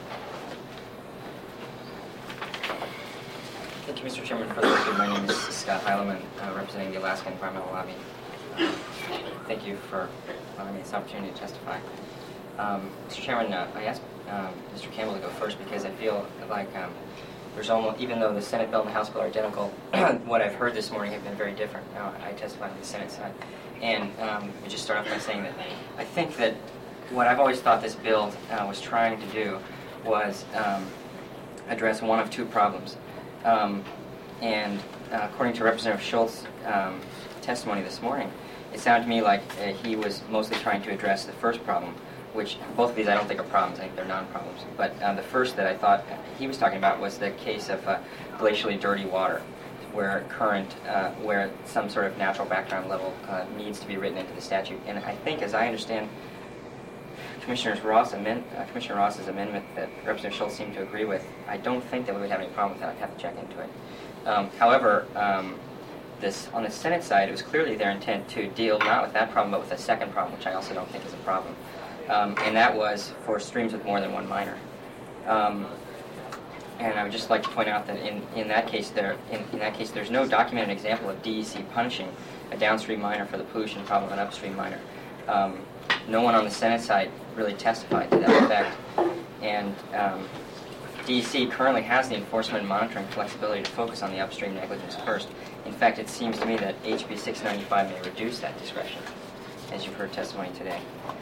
I: Thank you, Mr. Chairman. For the record, my name is Scott Heileman, representing the Alaska Environmental Lobby. Thank you for allowing me this opportunity to testify. Mr. Chairman, I asked Mr. Campbell to go first because I feel like there's almost, even though the Senate bill and the House bill are identical, what I've heard this morning have been very different. Now, I testified on the Senate side. And I just start off by saying that I think that what I've always thought this bill was trying to do was address one of two problems. And according to Representative Schultz's testimony this morning, it sounded to me like he was mostly trying to address the first problem, which both of these I don't think are problems, I think they're non-problems. But the first that I thought he was talking about was the case of glacially dirty water, where where some sort of natural background level needs to be written into the statute. And I think, as I understand Commissioner Ross's amendment that Representative Schultz seemed to agree with, I don't think that we would have any problem with that. I'd have to check into it. However, on the Senate side, it was clearly their intent to deal not with that problem, but with a second problem, which I also don't think is a problem. And that was for streams with more than one miner. And I would just like to point out that in that case, there's no documented example of DEC punishing a downstream miner for the pollution problem of an upstream miner. No one on the Senate side really testified to that effect. And DEC currently has the enforcement and monitoring flexibility to focus on the upstream negligence first. In fact, it seems to me that HB 695 may reduce that discretion, as you've heard testimony today.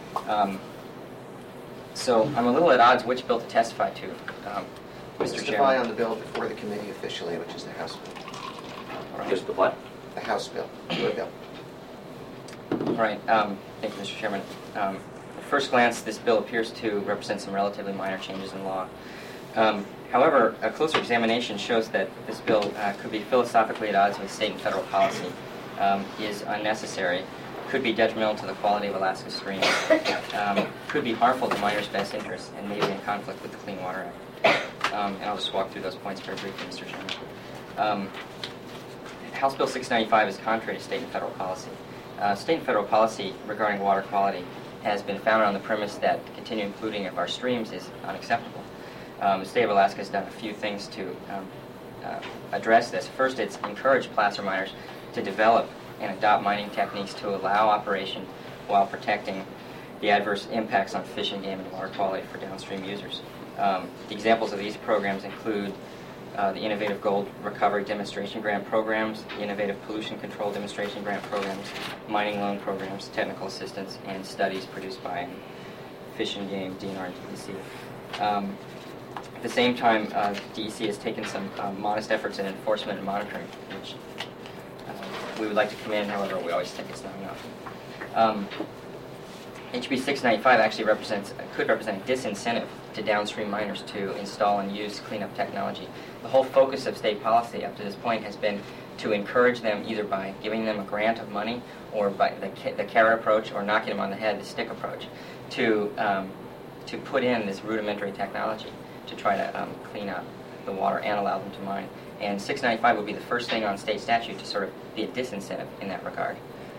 I: So I'm a little at odds which bill to testify to, Mr.
A: Testify
I: Chairman.
A: on the bill before the committee officially, which is the House bill.
D: Just the what?
A: The House bill, your bill.
I: Right. Thank you, Mr. Chairman. At first glance, this bill appears to represent some relatively minor changes in law. However, a closer examination shows that this bill could be philosophically at odds with state and federal policy, is unnecessary, could be detrimental to the quality of Alaska's streams, could be harmful to miners' best interests, and may be in conflict with the Clean Water Act. And I'll just walk through those points very briefly, Mr. Chairman. House Bill 695 is contrary to state and federal policy. State and federal policy regarding water quality has been founded on the premise that continuing polluting of our streams is unacceptable. The state of Alaska has done a few things to address this. First, it's encouraged placer miners to develop and adopt mining techniques to allow operation while protecting the adverse impacts on fish and game and water quality for downstream users. The examples of these programs include the Innovative Gold Recovery Demonstration Grant programs, the Innovative Pollution Control Demonstration Grant programs, mining loan programs, technical assistance, and studies produced by Fish and Game, DNR, and DEC. At the same time, DEC has taken some modest efforts in enforcement and monitoring, which we would like to commend. However, we always think it's not enough. HB 695 actually could represent a disincentive to downstream miners to install and use cleanup technology. The whole focus of state policy up to this point has been to encourage them either by giving them a grant of money or by the carrot approach, or knocking them on the head, the stick approach, to put in this rudimentary technology to try to clean up the water and allow them to mine. And 695 would be the first thing on state statute to sort of be a disincentive in that regard.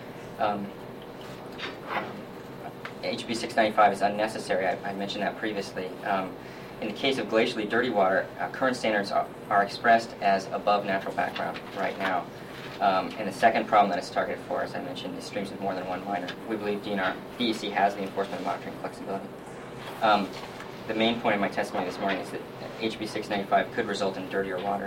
I: HB 695 is unnecessary. I mentioned that previously. In the case of glacially dirty water, current standards are expressed as above natural background right now. And the second problem that it's targeted for, as I mentioned, is streams with more than one miner. We believe DEC has the enforcement and monitoring flexibility. The main point of my testimony this morning is that HB 695 could result in dirtier water.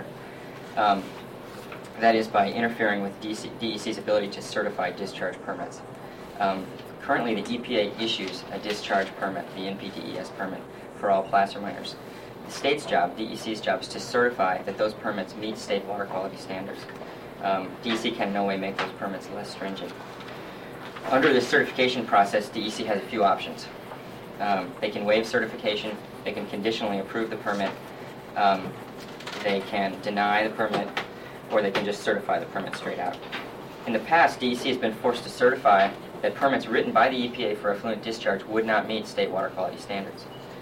I: That is by interfering with DEC's ability to certify discharge permits. Currently, the EPA issues a discharge permit, the NPDES permit, for all placer miners. The state's job, DEC's job, is to certify that those permits meet state water quality standards. DEC can in no way make those permits less stringent. Under this certification process, DEC has a few options. They can waive certification, they can conditionally approve the permit, they can deny the permit, or they can just certify the permit straight out. In the past, DEC has been forced to certify that permits written by the EPA for effluent discharge would not meet state water quality standards.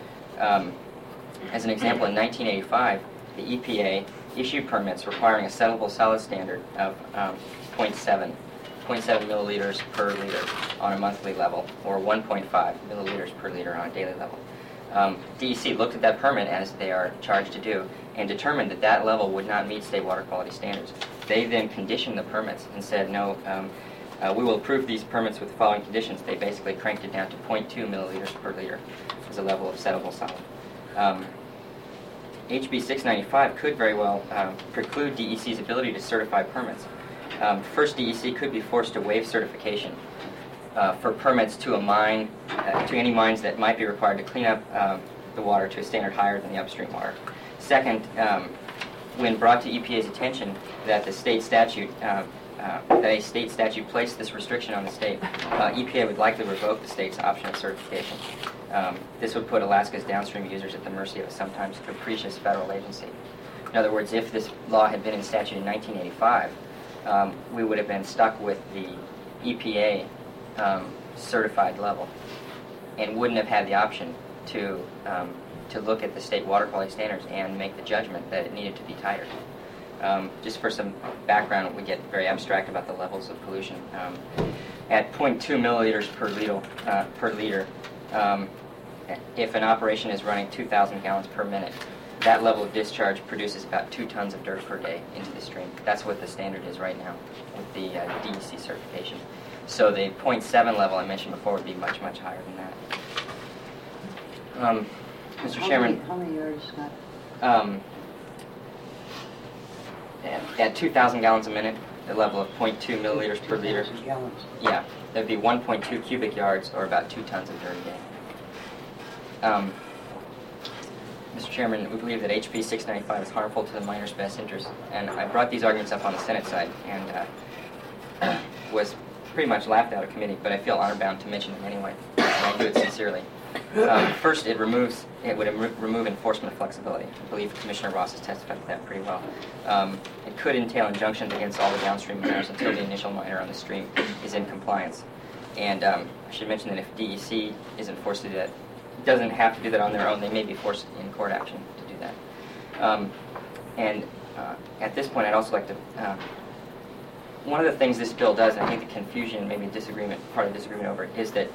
I: As an example, in 1985, the EPA issued permits requiring a settleable solid standard of 0.7 milliliters per liter on a monthly level, or 1.5 milliliters per liter on a daily level. DEC looked at that permit, as they are charged to do, and determined that that level would not meet state water quality standards. They then conditioned the permits and said, no, we will approve these permits with the following conditions. They basically cranked it down to 0.2 milliliters per liter as a level of settleable solid. HB 695 could very well preclude DEC's ability to certify permits. First, DEC could be forced to waive certification for permits to a mine, to any mines that might be required to clean up the water to a standard higher than the upstream water. Second, when brought to EPA's attention that the state statute, that a state statute placed this restriction on the state, EPA would likely revoke the state's option of certification. This would put Alaska's downstream users at the mercy of a sometimes capricious federal agency. In other words, if this law had been in statute in 1985, we would have been stuck with the EPA certified level and wouldn't have had the option to look at the state water quality standards and make the judgment that it needed to be tighter. Just for some background, we get very abstract about the levels of pollution. At 0.2 milliliters per liter, if an operation is running 2,000 gallons per minute, that level of discharge produces about 2 tons of dirt per day into the stream. That's what the standard is right now with the DEC certification. So the 0.7 level I mentioned before would be much, much higher than that. Mr. Chairman.
L: How many yards is that?
I: At 2,000 gallons a minute, the level of 0.2 milliliters per liter.
L: 2,000 gallons.
I: Yeah, that'd be 1.2 cubic yards, or about 2 tons of dirt a day. Mr. Chairman, we believe that HB 695 is harmful to the miners' best interest, and I brought these arguments up on the Senate side and was pretty much laughed out of committee, but I feel honor-bound to mention them anyway, and I do it sincerely. First, it would remove enforcement flexibility. I believe Commissioner Ross has testified to that pretty well. It could entail injunctions against all the downstream miners until the initial miner on the stream is in compliance. And I should mention that if DEC isn't forced to do that, doesn't have to do that on their own, they may be forced in court action to do that. At this point, I'd also like to, one of the things this bill does, and I think the confusion, maybe part of the disagreement over it, is that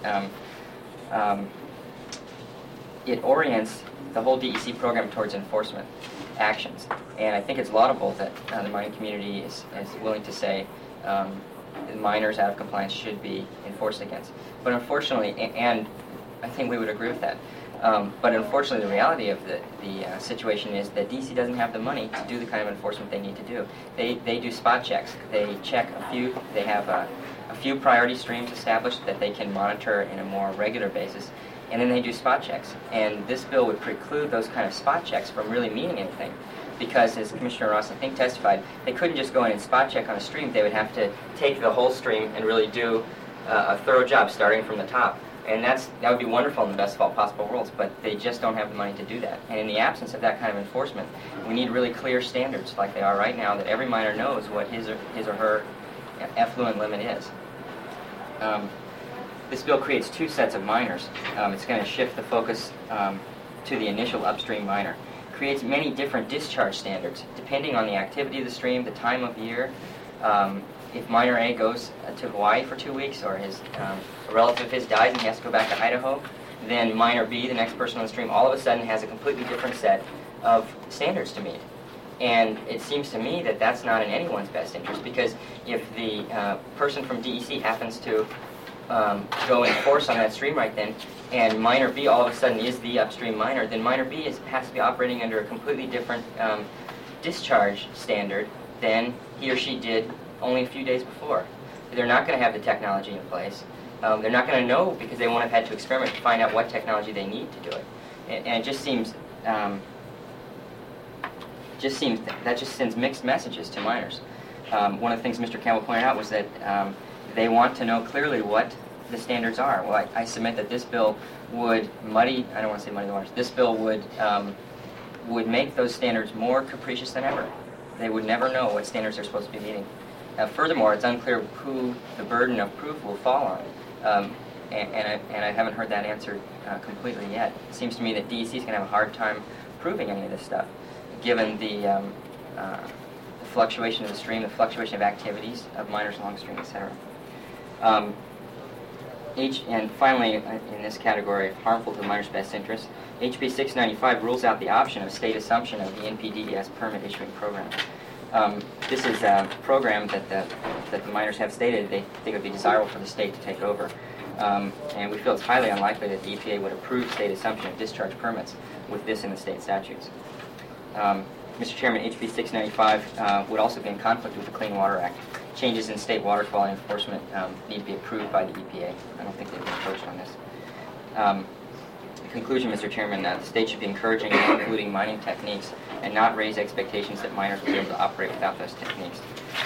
I: it orients the whole DEC program towards enforcement actions. And I think it's laudable that the mining community is willing to say the miners out of compliance should be enforced against. But unfortunately, and I think we would agree with that, But unfortunately, the reality of the situation is that DC doesn't have the money to do the kind of enforcement they need to do. They do spot checks. They check a few. They have a few priority streams established that they can monitor in a more regular basis, and then they do spot checks. And this bill would preclude those kind of spot checks from really meaning anything, because as Commissioner Ross, I think, testified, they couldn't just go in and spot check on a stream. They would have to take the whole stream and really do a thorough job starting from the top. And that would be wonderful in the best of all possible worlds, but they just don't have the money to do that. And in the absence of that kind of enforcement, we need really clear standards like they are right now, that every miner knows what his or her effluent limit is. This bill creates two sets of miners. It's going to shift the focus to the initial upstream miner. Creates many different discharge standards depending on the activity of the stream, the time of year. If miner A goes to Hawaii for 2 weeks, or a relative of his dies and he has to go back to Idaho, then miner B, the next person on the stream, all of a sudden has a completely different set of standards to meet. And it seems to me that that's not in anyone's best interest, because if the person from DEC happens to go in force on that stream right then, and miner B all of a sudden is the upstream miner, then miner B has to be operating under a completely different discharge standard than he or she did only a few days before. They're not going to have the technology in place. They're not going to know, because they won't have had to experiment to find out what technology they need to do it. And it just seems that just sends mixed messages to miners. One of the things Mr. Campbell pointed out was that they want to know clearly what the standards are. Well, I submit that this bill would I don't want to say muddy the waters, this bill would make those standards more capricious than ever. They would never know what standards they're supposed to be meeting. Furthermore, it's unclear who the burden of proof will fall on, and I haven't heard that answered completely yet. It seems to me that DEC is going to have a hard time proving any of this stuff, given the fluctuation of the stream, the fluctuation of activities of miners along stream, etc. And finally, in this category, harmful to the miner's best interest, HB 695 rules out the option of state assumption of the NPDES permit issuing program. This is a program that the miners have stated they think it would be desirable for the state to take over. And we feel it's highly unlikely that the EPA would approve state assumption of discharge permits with this in the state statutes. Mr. Chairman, HB 695 would also be in conflict with the Clean Water Act. Changes in state water quality enforcement need to be approved by the EPA. I don't think they've been approached on this. In conclusion, Mr. Chairman, the state should be encouraging and including mining techniques and not raise expectations that miners will be able to operate without those techniques.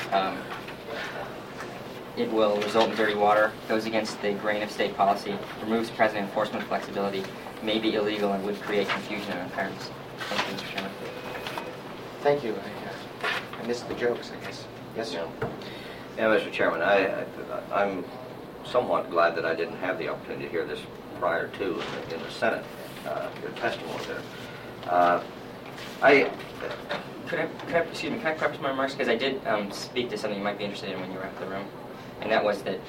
I: It will result in dirty water, goes against the grain of state policy, removes present enforcement flexibility, may be illegal, and would create confusion and unfairness. Thank you, Mr. Chairman.
A: Thank you. I missed the jokes, I guess. Yes, sir.
E: Yeah, Mr. Chairman, I'm somewhat glad that I didn't have the opportunity to hear this prior to in the Senate, your testimony there.
I: Could I preface my remarks? Because I did speak to something you might be interested in when you were out of the room, and that was that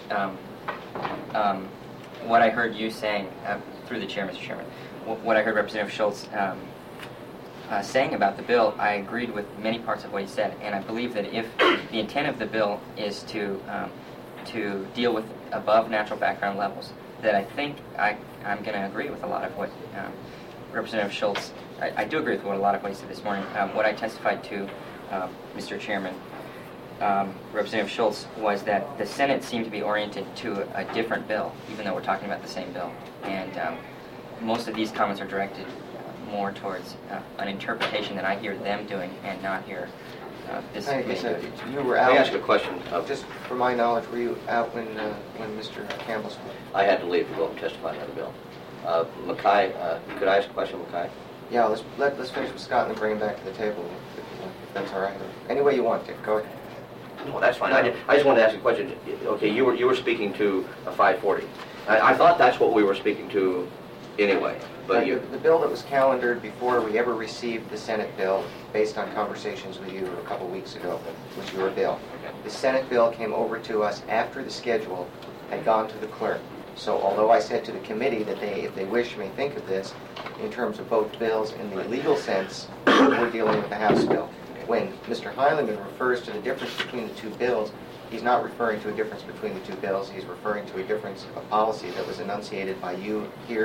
I: what I heard you saying, through the chair, Mr. Chairman, what I heard Representative Schultz saying about the bill, I agreed with many parts of what he said, and I believe that if the intent of the bill is to deal with above natural background levels, that I think I'm going to agree with a lot of what Representative Schultz, I do agree with a lot of what he said this morning. What I testified to, Mr. Chairman, Representative Schultz, was that the Senate seemed to be oriented to a different bill, even though we're talking about the same bill. And most of these comments are directed more towards an interpretation that I hear them doing and not hear this committee doing.
A: You were out.
E: Let me ask you a question.
A: Just for my knowledge, were you out when Mr. Campbell spoke?
E: I had to leave to go and testify on the bill. Mackay, could I ask a question, Mackay?
A: Yeah, let's finish with Scott and then bring him back to the table, if that's all right. Any way you want, Dick. Go ahead.
E: No, that's fine. I just wanted to ask a question. Okay, you were speaking to a 540. I thought that's what we were speaking to anyway. But
A: the bill that was calendared before we ever received the Senate bill, based on conversations with you a couple weeks ago, was your bill.
E: Okay.
A: The Senate bill came over to us after the schedule had gone to the clerk. So although I said to the committee that they, if they wish, may think of this in terms of both bills in the legal sense, we're dealing with the House bill. When Mr. Heilemann refers to the difference between the two bills, he's not referring to a difference between the two bills. He's referring to a difference of policy that was enunciated by you here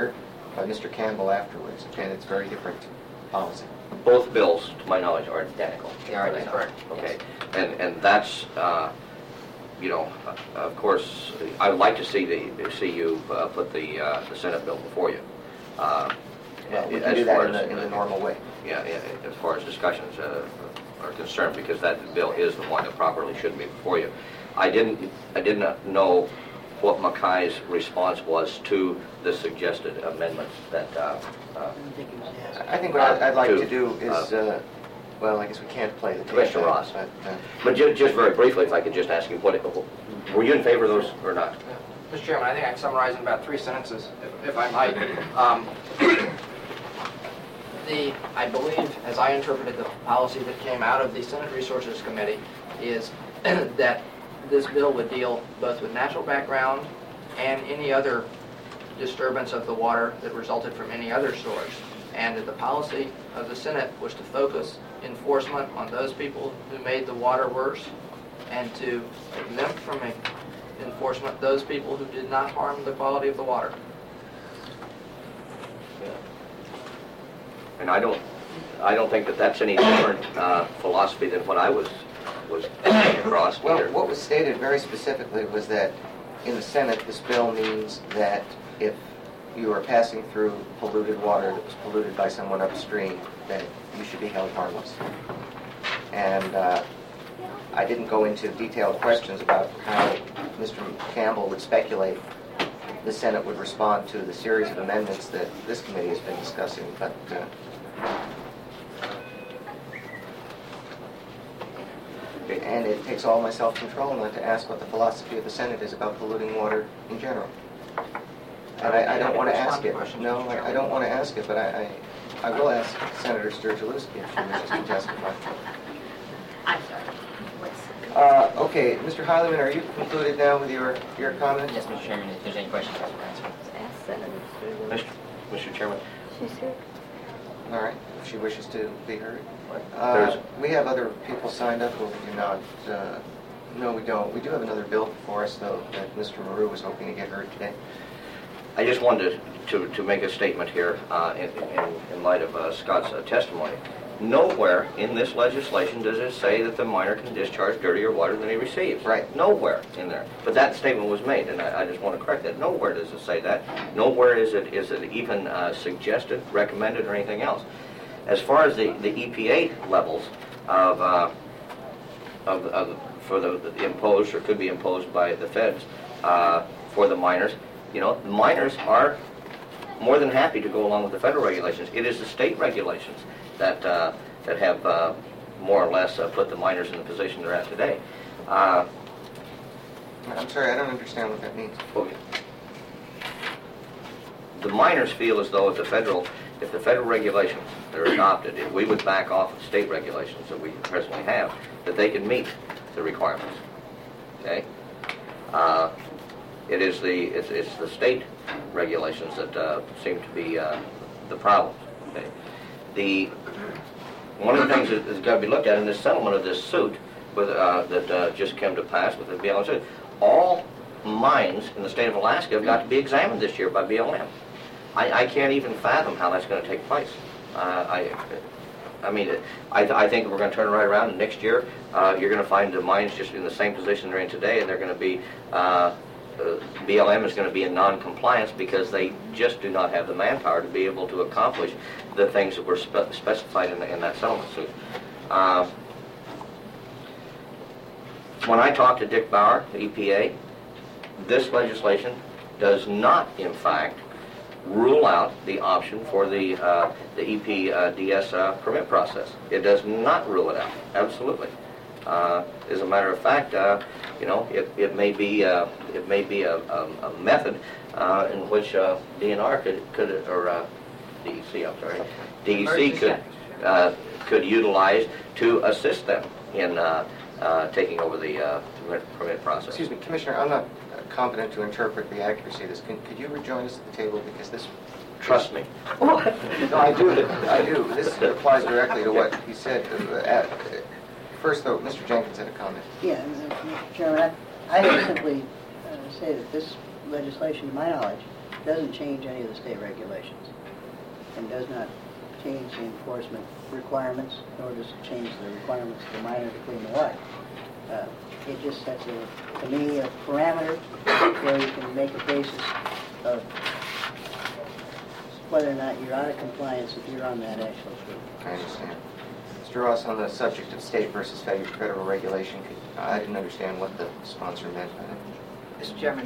A: by Mr. Campbell afterwards, and it's very different policy.
B: Both bills, to my knowledge, are identical.
C: They are
B: not?
C: correct.
B: Okay, and that's, you know, of course, I would like to see you put the Senate bill before you.
A: Well, we can
B: As
A: do
B: far
A: that
B: as,
A: in the normal way.
B: Yeah, as far as discussions are concerned, because that bill is the one that properly should be before you. I didn't know what Mackay's response was to the suggested amendments that.
A: I think what I'd like to do is, well, I guess we can't play the tape.
B: Commissioner Ross.
A: But
B: Just very briefly, if I could just ask you, were you in favor of those or not?
J: Mr. Chairman, I think I can summarize in about 3 sentences, if I might. I believe, as I interpreted the policy that came out of the Senate Resources Committee, is that this bill would deal both with natural background and any other disturbance of the water that resulted from any other source, and that the policy of the Senate was to focus enforcement on those people who made the water worse, and to exempt from enforcement those people who did not harm the quality of the water.
B: And I don't think that that's any different philosophy than what I was across.
A: Well,
B: either.
A: what was stated very specifically was that in the Senate, this bill means that if you are passing through polluted water that was polluted by someone upstream, that you should be held harmless. And I didn't go into detailed questions about how Mr. Campbell would speculate the Senate would respond to the series of amendments that this committee has been discussing, but and it takes all my self-control not to ask what the philosophy of the Senate is about polluting water in general. And I don't want to ask it. No, I don't want to ask it, but I will ask Senator Sturgill-Lewski if she wishes to testify.
F: I'm sorry.
A: Okay, Mr. Heileman, are you concluded now with your comments?
I: Yes, Mr. Chairman, if there's any questions, I'll answer.
F: Ask Senator Sturgill.
B: Mr. Chairman.
F: She's here.
A: All right, if she wishes to be heard.
B: There's-
A: We have other people signed up, or we do not? No, we don't. We do have another bill before us, though, that Mr. Maru was hoping to get heard today.
B: I just wanted to make a statement here in light of Scott's testimony. Nowhere in this legislation does it say that the miner can discharge dirtier water than he receives.
A: Right.
B: Nowhere in there. But that statement was made, and I just want to correct that. Nowhere does it say that. Nowhere is it even suggested, recommended, or anything else. As far as the EPA levels for the imposed or could be imposed by the feds for the miners, you know, the miners are more than happy to go along with the federal regulations. It is the state regulations that have more or less put the miners in the position they're at today.
A: I'm sorry, I don't understand what that means.
B: Okay. The miners feel as though if the federal regulations that are adopted, if we would back off of state regulations that we presently have, that they can meet the requirements. Okay. It's the state regulations that seem to be the problem. Okay. One of the things that's got to be looked at in this settlement of this suit with, that just came to pass with the BLM suit, all mines in the state of Alaska have got to be examined this year by BLM. I can't even fathom how that's going to take place. I think we're going to turn right around and next year you're going to find the mines just in the same position they're in today, and they're going to be BLM is going to be in non-compliance because they just do not have the manpower to be able to accomplish the things that were specified in that settlement suit. When I talked to Dick Bauer, the EPA, this legislation does not, in fact, rule out the option for the EPDS permit process. It does not rule it out, absolutely. As a matter of fact, you know, it may be a method in which DNR could or DEC, I'm sorry, DEC could utilize to assist them in taking over the permit process.
A: Excuse me, Commissioner, I'm not competent to interpret the accuracy of this. Could you rejoin us at the table, because this...
B: Trust me.
A: No, I do. This applies directly to what he said. First, though, Mr. Jenkins had a comment.
L: Yeah, Mr. Chairman, I would simply say that this legislation, to my knowledge, doesn't change any of the state regulations and does not change the enforcement requirements, nor does it change the requirements of the miner to clean the water. It just sets, to me, a parameter where you can make a basis of whether or not you're out of compliance if you're on that actual street.
A: I understand. Mr. Ross, on the subject of state versus federal regulation, I didn't understand what the sponsor meant by that.
C: Mr. Chairman,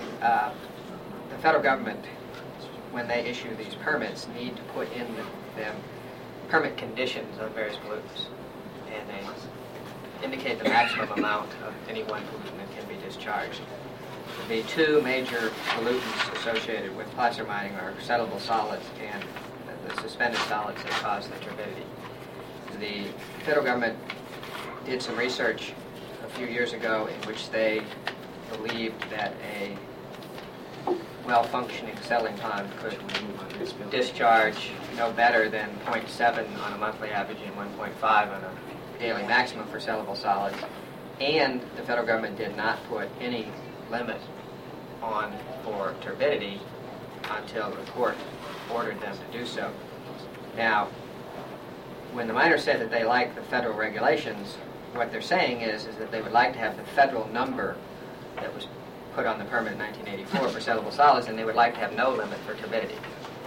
C: the federal government, when they issue these permits, need to put in them permit conditions on various pollutants, and they indicate the maximum amount of any one pollutant that can be discharged. The two major pollutants associated with placer mining are settleable solids and the suspended solids that cause the turbidity. The federal government did some research a few years ago in which they believed that a well-functioning settling pond could discharge no better than 0.7 on a monthly average and 1.5 on a daily maximum for settleable solids. And the federal government did not put any limit on for turbidity until the court ordered them to do so. Now, when the miners said that they like the federal regulations, what they're saying is that they would like to have the federal number that was put on the permit in 1984 for settleable solids, and they would like to have no limit for turbidity.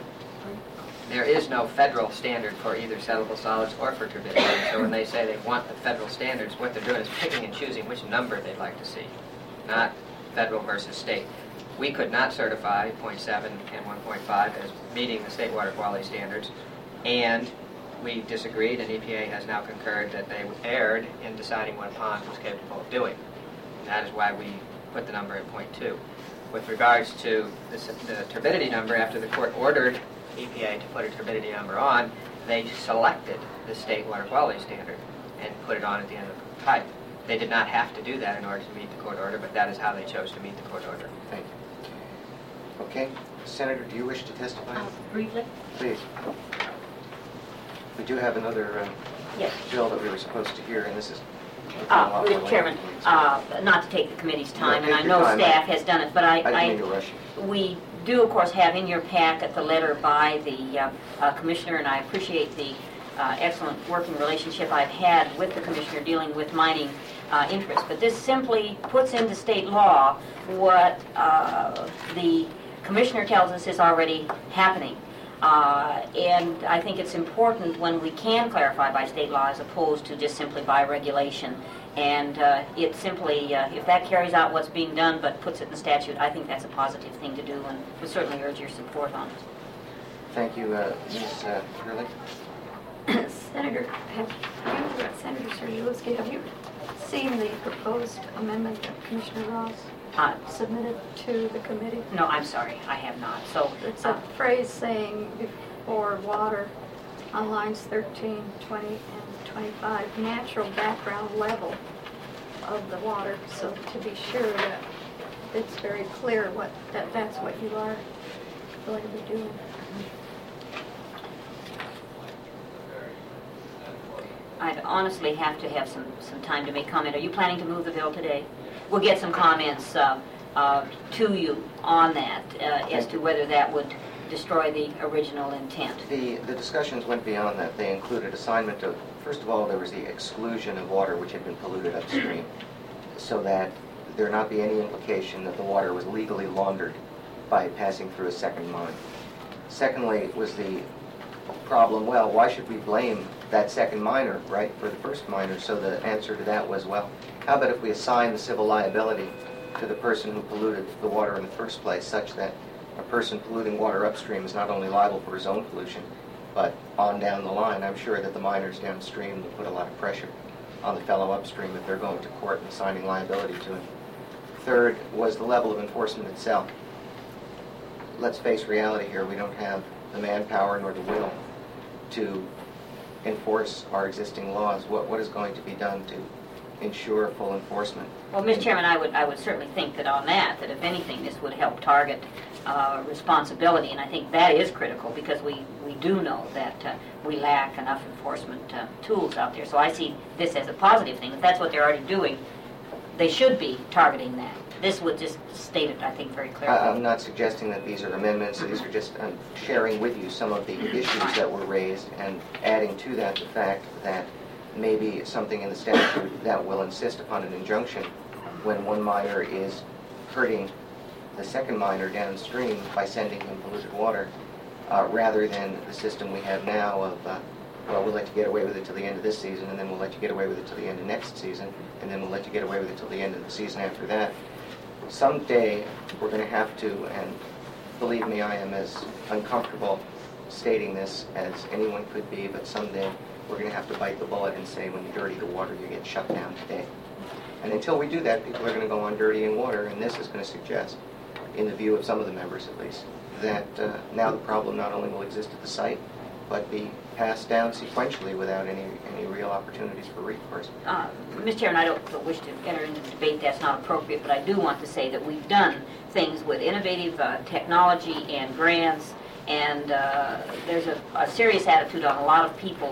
C: There is no federal standard for either settleable solids or for turbidity, so when they say they want the federal standards, what they're doing is picking and choosing which number they'd like to see, not federal versus state. We could not certify 0.7 and 1.5 as meeting the state water quality standards, and we disagreed, and EPA has now concurred that they erred in deciding what a pond was capable of doing. And that is why we put the number at 0.2. With regards to the turbidity number, after the court ordered EPA to put a turbidity number on, they selected the state water quality standard and put it on at the end of the pipe. They did not have to do that in order to meet the court order, but that is how they chose to meet the court order.
A: Thank you. Okay. Senator, do you wish to testify?
F: Briefly?
A: Please. We do have another
F: Yes.
A: bill that we were supposed to hear, and this is...
F: Mr. Chairman, not to take the committee's time, and I know staff has done it, but
A: I didn't mean to rush you.
F: we do, of course, have in your packet the letter by the Commissioner, and I appreciate the excellent working relationship I've had with the Commissioner dealing with mining interests. But this simply puts into state law what the Commissioner tells us is already happening. And I think it's important when we can clarify by state law as opposed to just simply by regulation. And it simply, if that carries out what's being done but puts it in statute, I think that's a positive thing to do, and would certainly urge your support on it.
A: Thank you, Ms. Hurley.
H: Senator Sergilowski, have you seen the proposed amendment that Commissioner Ross submitted to the committee?
F: No, I'm sorry, I have not. So
H: it's a phrase saying before water on lines 13, 20, and 25, natural background level of the water. So to be sure that it's very clear that's what you are going to be doing.
F: I'd honestly have to have some time to make comment. Are you planning to move the bill today? We'll get some comments to you on that as to whether that would destroy the original intent.
A: The discussions went beyond that. They included assignment of, first of all, there was the exclusion of water which had been polluted upstream, so that there not be any implication that the water was legally laundered by passing through a second mine. Secondly was the problem, well, why should we blame that second miner, right, for the first miner? So the answer to that was, well, how about if we assign the civil liability to the person who polluted the water in the first place, such that a person polluting water upstream is not only liable for his own pollution, but on down the line, I'm sure that the miners downstream will put a lot of pressure on the fellow upstream if they're going to court and assigning liability to him. Third was the level of enforcement itself. Let's face reality here, we don't have the manpower nor the will to enforce our existing laws. What is going to be done to ensure full enforcement?
F: Well, Mr. Chairman, I would certainly think that on that if anything, this would help target responsibility, and I think that is critical because we do know that we lack enough enforcement tools out there. So I see this as a positive thing. If that's what they're already doing, they should be targeting that. This would just state it, I think, very clearly.
A: I'm not suggesting that these are amendments. These are just sharing with you some of the issues that were raised and adding to that the fact that maybe something in the statute that will insist upon an injunction when one miner is hurting the second miner downstream by sending him polluted water, rather than the system we have now of, well, we'll let you get away with it till the end of this season, and then we'll let you get away with it till the end of next season, and then we'll let you get away with it till the end of the season after that. Someday, we're going to have to, and believe me, I am as uncomfortable stating this as anyone could be, but someday we're going to have to bite the bullet and say, when you dirty the water, you get shut down today. And until we do that, people are going to go on dirtying water, and this is going to suggest, in the view of some of the members at least, that now the problem not only will exist at the site, but be passed down sequentially without any real opportunities for recourse.
F: Mr. Chairman, I don't wish to enter into the debate, that's not appropriate, but I do want to say that we've done things with innovative technology and grants, and there's a serious attitude on a lot of people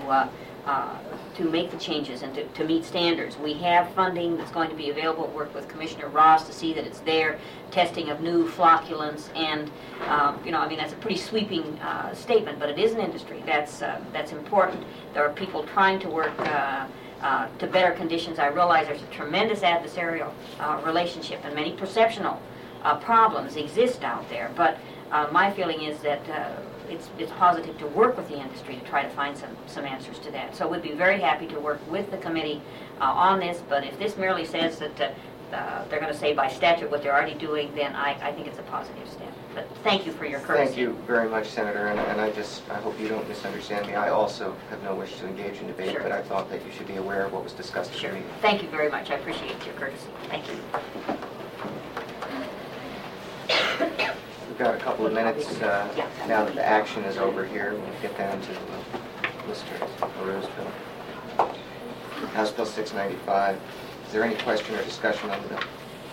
F: to make the changes and to meet standards. We have funding that's going to be available, work with Commissioner Ross to see that it's there, testing of new flocculants, and you know, I mean, that's a pretty sweeping statement, but it is an industry. That's important. There are people trying to work to better conditions. I realize there's a tremendous adversarial relationship, and many perceptional problems exist out there, but my feeling is that it's positive to work with the industry to try to find some answers to that. So we'd be very happy to work with the committee on this, but if this merely says that they're going to say by statute what they're already doing, then I think it's a positive step. But thank you for your courtesy.
A: Thank you very much, Senator, and I hope you don't misunderstand me. I also have no wish to engage in debate,
F: Sure.
A: but I thought that you should be aware of what was discussed at the
F: Sure.
A: meeting.
F: Thank you very much. I appreciate your courtesy. Thank you.
A: We've got a couple of minutes now that the action is over here. We'll get down to Mr. LaRue's bill. House Bill 695. Is there any question or discussion on the bill?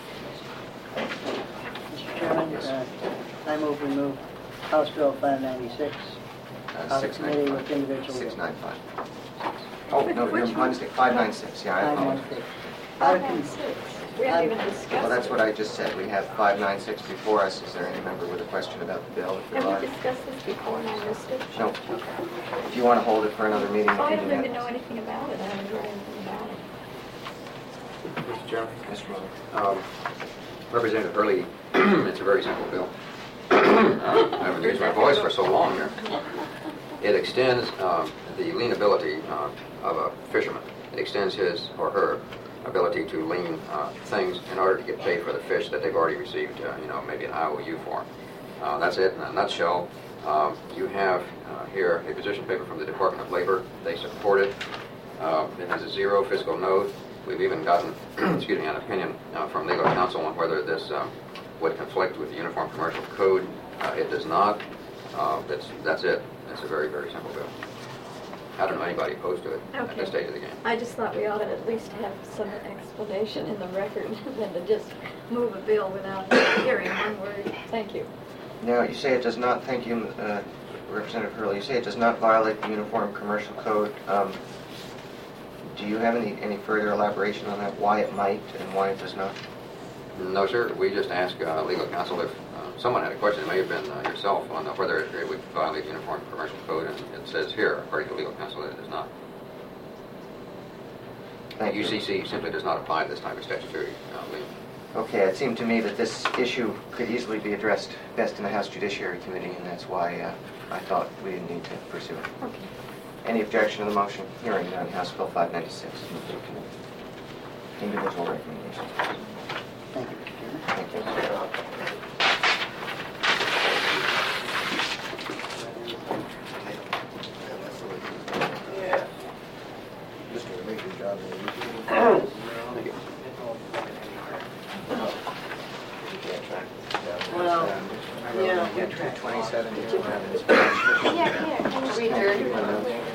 L: Mr. Chairman,
A: Yes.
L: I move we move House Bill 596 out of committee with individual...
A: 695. Oh, no, you're my mistake. 596. Yeah, I apologize.
L: 596. Out of committee.
M: We haven't even discussed
A: Well, that's
M: it.
A: what I just said. We have 596 before us. Is there any member with a question about the bill? If there
M: Have
A: are,
M: we discussed this before and I missed it?
A: no. If you want to hold it for another meeting, you
M: Oh, I
A: can do
M: don't
A: that.
M: even know anything about it. I haven't heard anything about it.
G: Mr. Chairman?
A: Mr. Muller.
G: Representative Hurley, it's a very simple bill. I haven't used my voice for so long here. It extends the lienability of a fisherman. It extends his or her ability to lien things in order to get paid for the fish that they've already received, maybe an IOU for. That's it in a nutshell. You have here a position paper from the Department of Labor. They support it. It has a zero fiscal note. We've even gotten, excuse me, an opinion from legal counsel on whether this would conflict with the Uniform Commercial Code. It does not. That's it. It's a very, very simple bill. I don't know anybody opposed to it at this stage of the game.
M: I just thought we ought to at least have some explanation in the record than to just move a bill without hearing one word. Thank you.
A: Now, you say it does not, thank you, Representative Hurley, you say it does not violate the Uniform Commercial Code. Do you have any further elaboration on that, why it might and why it does not?
G: No, sir. We just asked legal counsel if someone had a question. It may have been yourself on whether it would violate the Uniform Commercial Code, and it says here, according to legal counsel, that it does not.
A: Thank you.
G: UCC simply does not apply this type of statutory lien.
A: Okay, it seemed to me that this issue could easily be addressed best in the House Judiciary Committee, and that's why I thought we didn't need to pursue it.
M: Okay.
A: Any objection to the motion? Hearing none, House Bill 596. Individual recommendations.
L: Thank you, Mr. Chairman.
A: Thank you.
L: Well, yeah.
A: 227 here.
H: Yeah, here.
A: 330.